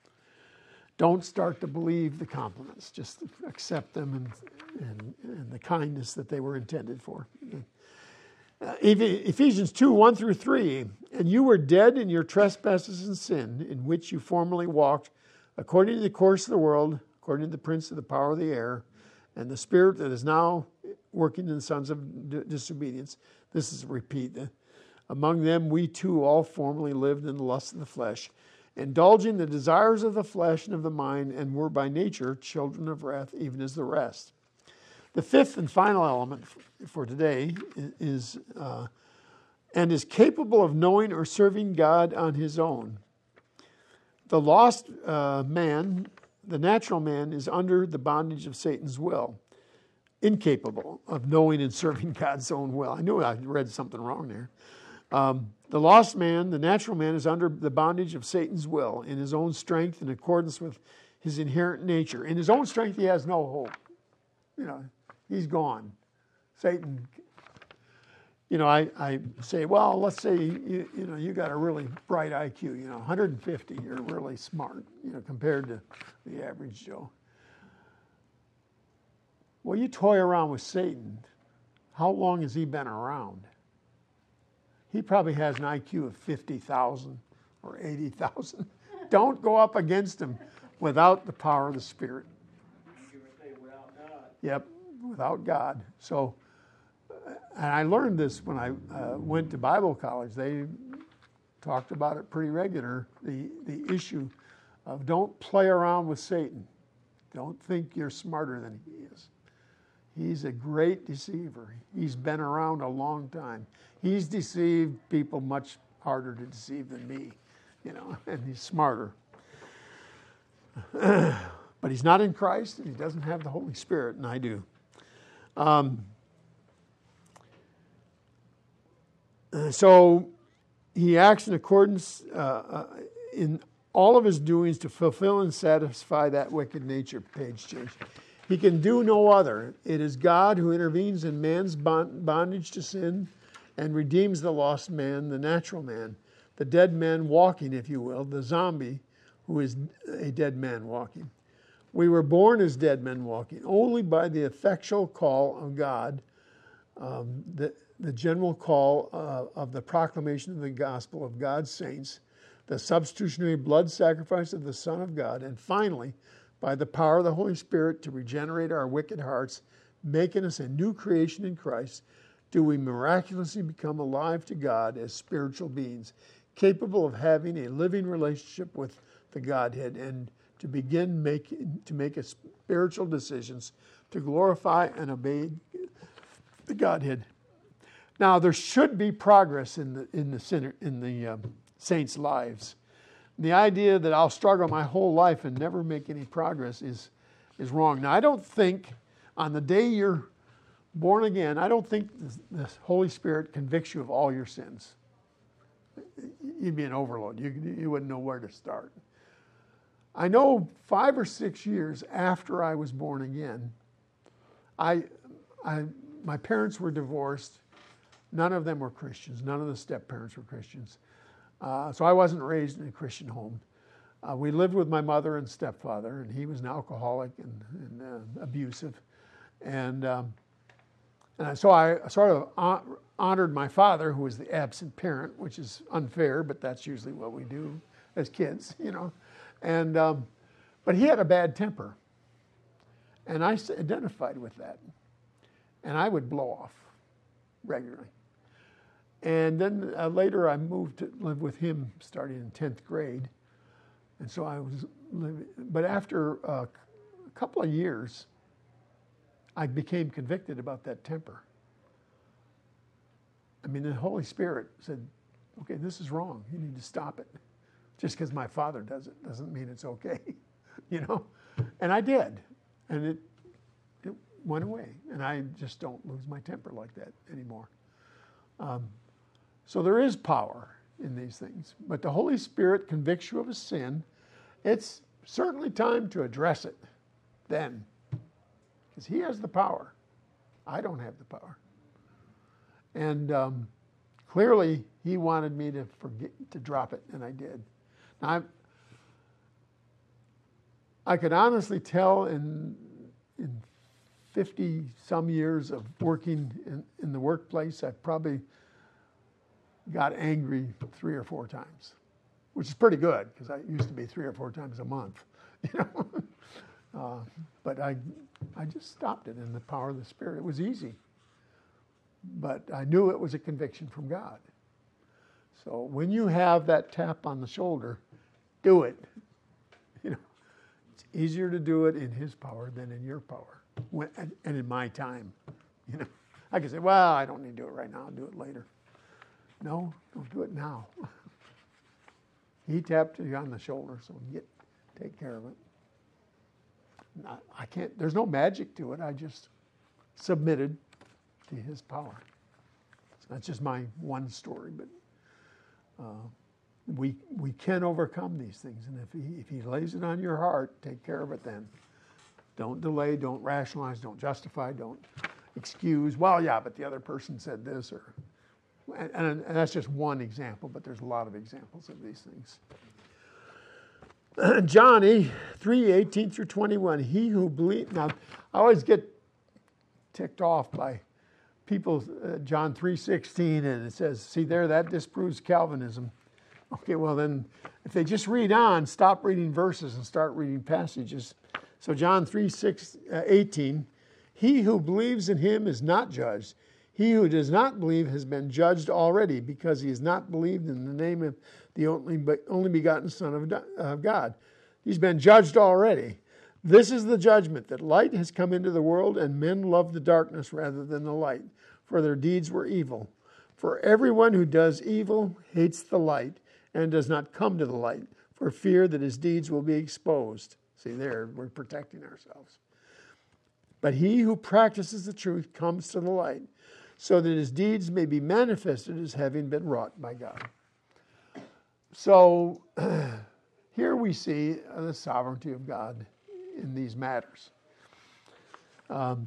Don't start to believe the compliments. Just accept them and and, and the kindness that they were intended for. Uh, Ephesians two, one through three. And you were dead in your trespasses and sin, in which you formerly walked, according to the course of the world, according to the prince of the power of the air, and the spirit that is now working in the sons of disobedience. This is a repeat. Among them we too all formerly lived in the lust of the flesh, indulging the desires of the flesh and of the mind, and were by nature children of wrath, even as the rest. The fifth and final element for today is, uh, and is capable of knowing or serving God on his own. The lost uh, man, the natural man, is under the bondage of Satan's will, incapable of knowing and serving God's own will. I knew I read something wrong there. Um, the lost man, the natural man, is under the bondage of Satan's will in his own strength in accordance with his inherent nature. In his own strength, he has no hope. You know, he's gone. Satan, you know, I, I say, well, let's say, you, you know, you got a really bright I Q, you know, one hundred fifty, you're really smart, you know, compared to the average Joe. Well, you toy around with Satan. How long has he been around? He probably has an I Q of fifty thousand or eighty thousand. Don't go up against him without the power of the Spirit. You would say without God. Yep, without God. So, and I learned this when I uh, went to Bible college. They talked about it pretty regular, the, the issue of don't play around with Satan. Don't think you're smarter than he is. He's a great deceiver. He's been around a long time. He's deceived people much harder to deceive than me, you know, and he's smarter. But he's not in Christ, and he doesn't have the Holy Spirit, and I do. Um, so he acts in accordance uh, uh, in all of his doings to fulfill and satisfy that wicked nature. Page change. He can do no other. It is God who intervenes in man's bondage to sin and redeems the lost man, the natural man, the dead man walking, if you will, the zombie who is a dead man walking. We were born as dead men walking only by the effectual call of God, um, the, the general call uh, of the proclamation of the gospel of God's saints, the substitutionary blood sacrifice of the Son of God, and finally, by the power of the Holy Spirit to regenerate our wicked hearts, making us a new creation in Christ, do we miraculously become alive to God as spiritual beings, capable of having a living relationship with the Godhead, and to begin making to make a spiritual decisions to glorify and obey the Godhead. Now, there should be progress in the in the sinner, in the um, saints' lives. The idea that I'll struggle my whole life and never make any progress is, is wrong. Now, I don't think on the day you're born again, I don't think the, the Holy Spirit convicts you of all your sins. You'd be an overload. You, you wouldn't know where to start. I know five or six years after I was born again, I, I, my parents were divorced. None of them were Christians. None of the step-parents were Christians. Uh, so I wasn't raised in a Christian home. Uh, we lived with my mother and stepfather, and he was an alcoholic and, and uh, abusive. And, um, and so I sort of honored my father, who was the absent parent, which is unfair, but that's usually what we do as kids, you know. And um, but he had a bad temper, and I identified with that. And I would blow off regularly. And then uh, later I moved to live with him starting in tenth grade. And so I was living, but after uh, a couple of years, I became convicted about that temper. I mean, the Holy Spirit said, okay, this is wrong. You need to stop it. Just because my father does it doesn't mean it's okay, you know? And I did. And it, it went away. And I just don't lose my temper like that anymore. Um, So there is power in these things. But the Holy Spirit convicts you of a sin. It's certainly time to address it then. Because he has the power. I don't have the power. And um, clearly he wanted me to forget to drop it, and I did. Now, I, I could honestly tell in, in fifty some years of working in, in the workplace, I've probably got angry three or four times, which is pretty good because I used to be three or four times a month, you know. uh, but I, I just stopped it in the power of the Spirit. It was easy, but I knew it was a conviction from God. So when you have that tap on the shoulder, do it. You know, it's easier to do it in his power than in your power, when, and, and in my time. You know, I can say, well, I don't need to do it right now. I'll do it later. No, don't do it now. He tapped you on the shoulder, so get take care of it. Not, I can't. There's no magic to it. I just submitted to his power. So that's just my one story, but uh, we we can overcome these things. And if he if he lays it on your heart, take care of it then. Don't delay. Don't rationalize. Don't justify. Don't excuse. Well, yeah, but the other person said this, or and, and, and that's just one example. But there's a lot of examples of these things. John three eighteen through twenty-one. He who believes. Now, I always get ticked off by people. Uh, John three sixteen, and it says, "See there, that disproves Calvinism." Okay, well then, if they just read on, stop reading verses and start reading passages. So John three eighteen. He who believes in him is not judged. He who does not believe has been judged already, because he has not believed in the name of the only only begotten Son of, of God. He's been judged already. This is the judgment, that light has come into the world, and men love the darkness rather than the light, for their deeds were evil. For everyone who does evil hates the light, and does not come to the light, for fear that his deeds will be exposed. See there, we're protecting ourselves. But he who practices the truth comes to the light, so that his deeds may be manifested as having been wrought by God. So here we see the sovereignty of God in these matters. Um,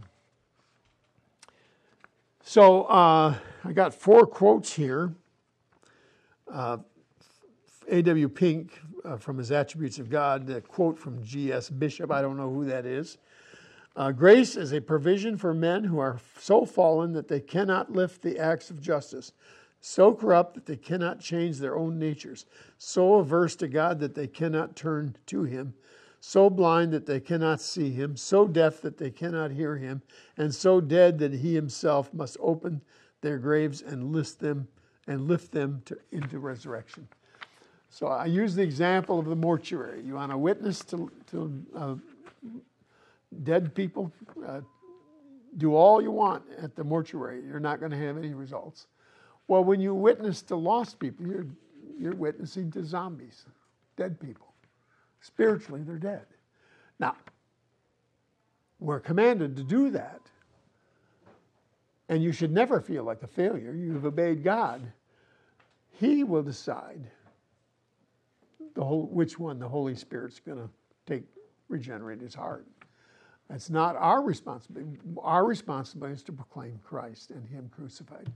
so uh, I got four quotes here. Uh, A W Pink uh, from his Attributes of God, a quote from G S Bishop. I don't know who that is. Uh, Grace is a provision for men who are so fallen that they cannot lift the axe of justice, so corrupt that they cannot change their own natures, so averse to God that they cannot turn to him, so blind that they cannot see him, so deaf that they cannot hear him, and so dead that he himself must open their graves and lift them and lift them to, into resurrection. So I use the example of the mortuary. You want to witness to, to uh, dead people, uh, do all you want at the mortuary. You're not going to have any results. Well, when you witness to lost people, you're, you're witnessing to zombies, dead people. Spiritually, they're dead. Now, we're commanded to do that. And you should never feel like a failure. You've obeyed God. He will decide the whole, which one the Holy Spirit's going to take, regenerate his heart. That's not our responsibility. Our responsibility is to proclaim Christ and him crucified.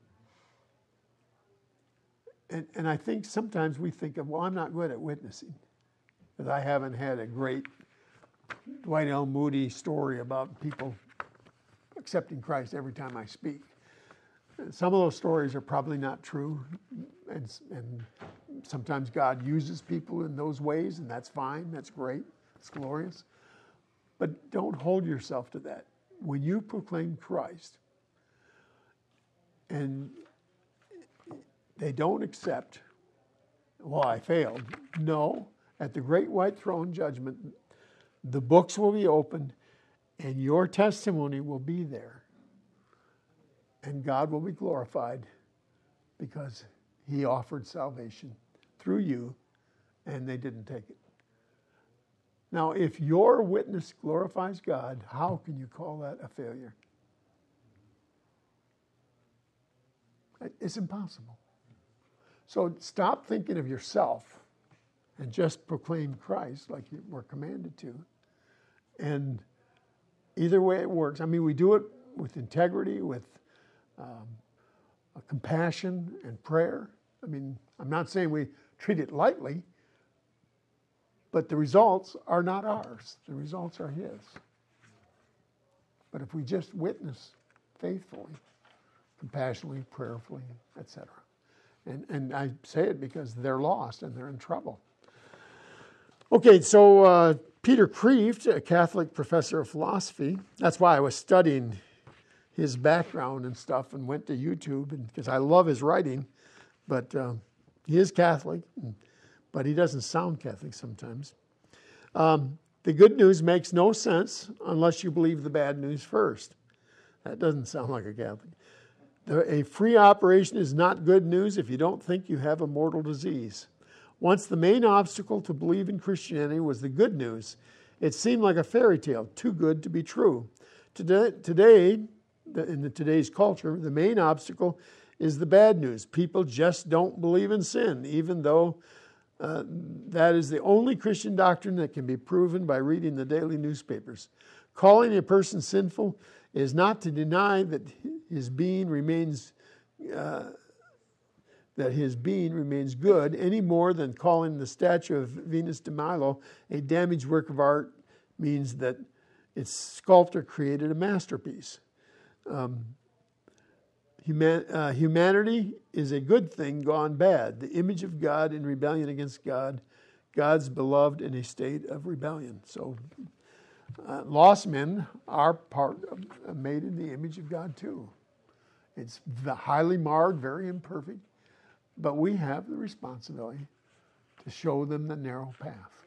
And, and I think sometimes we think of, well, I'm not good at witnessing, because I haven't had a great Dwight L. Moody story about people accepting Christ every time I speak. Some of those stories are probably not true, and, and sometimes God uses people in those ways, and that's fine, that's great, it's glorious. But don't hold yourself to that. When you proclaim Christ and they don't accept, well, I failed. No, at the great white throne judgment, the books will be opened and your testimony will be there. And God will be glorified because he offered salvation through you and they didn't take it. Now, if your witness glorifies God, how can you call that a failure? It's impossible. So stop thinking of yourself and just proclaim Christ like you were commanded to. And either way it works. I mean, we do it with integrity, with um, a compassion and prayer. I mean, I'm not saying we treat it lightly, but the results are not ours. The results are his. But if we just witness faithfully, compassionately, prayerfully, et cetera. And, and I say it because they're lost and they're in trouble. Okay, so uh, Peter Kreeft, a Catholic professor of philosophy, that's why I was studying his background and stuff and went to YouTube, and because I love his writing, but uh, he is Catholic. And but he doesn't sound Catholic sometimes. Um, the good news makes no sense unless you believe the bad news first. That doesn't sound like a Catholic. The, a free operation is not good news if you don't think you have a mortal disease. Once the main obstacle to believe in Christianity was the good news, it seemed like a fairy tale, too good to be true. Today, today in the, today's culture, the main obstacle is the bad news. People just don't believe in sin, even though uh, that is the only Christian doctrine that can be proven by reading the daily newspapers. Calling a person sinful is not to deny that his being remains uh, that his being remains good any more than calling the statue of Venus de Milo a damaged work of art means that its sculptor created a masterpiece. Um, human, uh, humanity is a good thing gone bad, the image of God in rebellion against God, God's beloved in a state of rebellion. So uh, lost men are part of, made in the image of God too. It's highly marred, very imperfect, but we have the responsibility to show them the narrow path.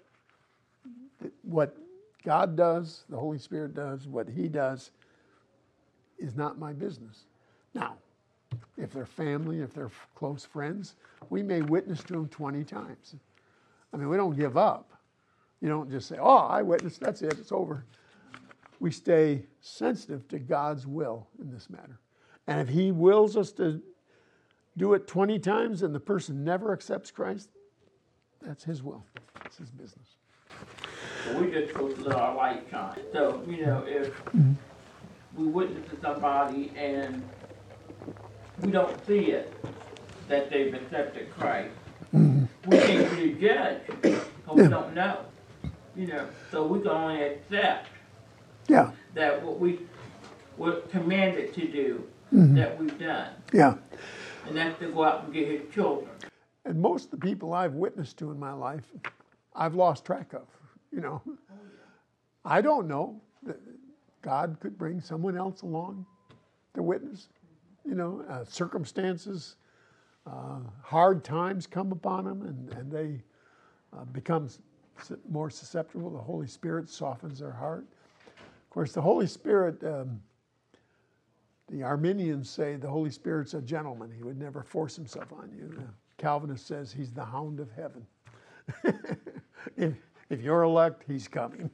What God does, the Holy Spirit does, what He does is not my business. Now, if they're family, if they're close friends, we may witness to them twenty times. I mean, we don't give up. You don't just say, oh, I witnessed, that's it, it's over. We stay sensitive to God's will in this matter. And if He wills us to do it twenty times and the person never accepts Christ, that's His will. That's His business. So we just supposed to let our light shine. So, you know, if we witness to somebody and we don't see it, that they've accepted Christ, we can't really judge because we don't know. You know, so we can only accept Yeah. that what we were commanded to do, mm-hmm. that we've done. Yeah. And that's to go out and get His children. And most of the people I've witnessed to in my life, I've lost track of. You know, I don't know that God could bring someone else along to witness. You know, uh, circumstances, uh, hard times come upon them, and, and they uh, become more susceptible. The Holy Spirit softens their heart. Of course, the Holy Spirit, um, the Arminians say the Holy Spirit's a gentleman. He would never force himself on you. The Calvinist says he's the hound of heaven. if, if you're elect, he's coming.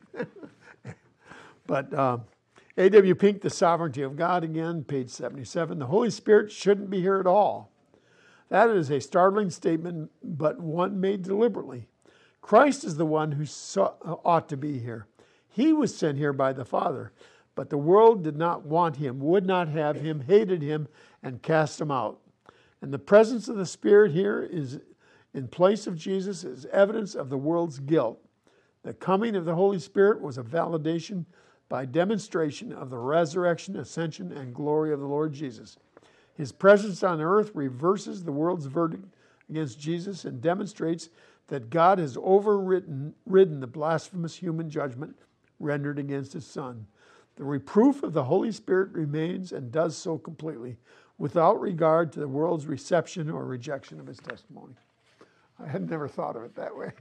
But uh, A W Pink, The Sovereignty of God, again, page seventy-seven. The Holy Spirit shouldn't be here at all. That is a startling statement, but one made deliberately. Christ is the one who saw, uh, ought to be here. He was sent here by the Father, but the world did not want him, would not have him, hated him, and cast him out. And the presence of the Spirit here is in place of Jesus is evidence of the world's guilt. The coming of the Holy Spirit was a validation by demonstration of the resurrection, ascension, and glory of the Lord Jesus. His presence on earth reverses the world's verdict against Jesus and demonstrates that God has overridden ridden the blasphemous human judgment rendered against His Son. The reproof of the Holy Spirit remains and does so completely, without regard to the world's reception or rejection of His testimony. I had never thought of it that way.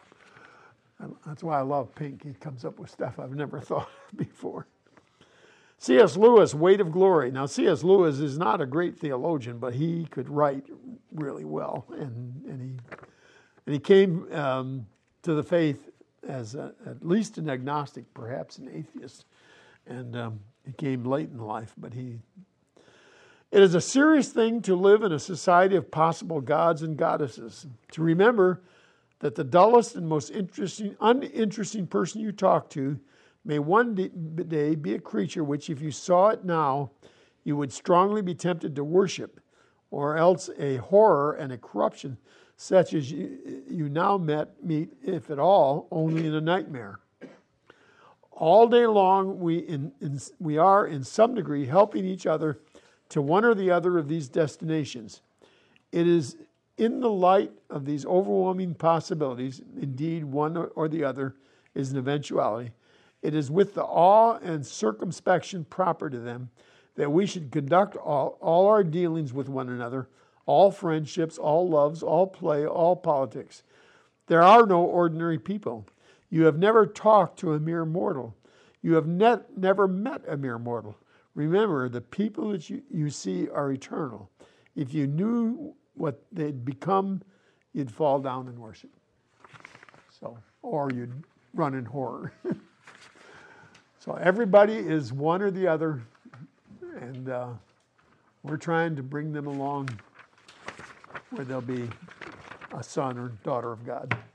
That's why I love Pink. He comes up with stuff I've never thought of before. C S Lewis, Weight of Glory. Now, C S Lewis is not a great theologian, but he could write really well, and and he and he came um, to the faith as a, at least an agnostic, perhaps an atheist, and um, he came late in life. But he, it is a serious thing to live in a society of possible gods and goddesses. To remember that the dullest and most interesting, uninteresting person you talk to may one day be a creature which, if you saw it now, you would strongly be tempted to worship, or else a horror and a corruption such as you, you now met, meet, if at all, only in a nightmare. All day long, we, in, in, we are, in some degree, helping each other to one or the other of these destinations. It is in the light of these overwhelming possibilities, indeed one or the other is an eventuality, it is with the awe and circumspection proper to them that we should conduct all, all our dealings with one another, all friendships, all loves, all play, all politics. There are no ordinary people. You have never talked to a mere mortal. You have net, never met a mere mortal. Remember, the people that you, you see are eternal. If you knew what they'd become, you'd fall down and worship. So, or you'd run in horror. So everybody is one or the other, and uh, we're trying to bring them along where they'll be a son or daughter of God.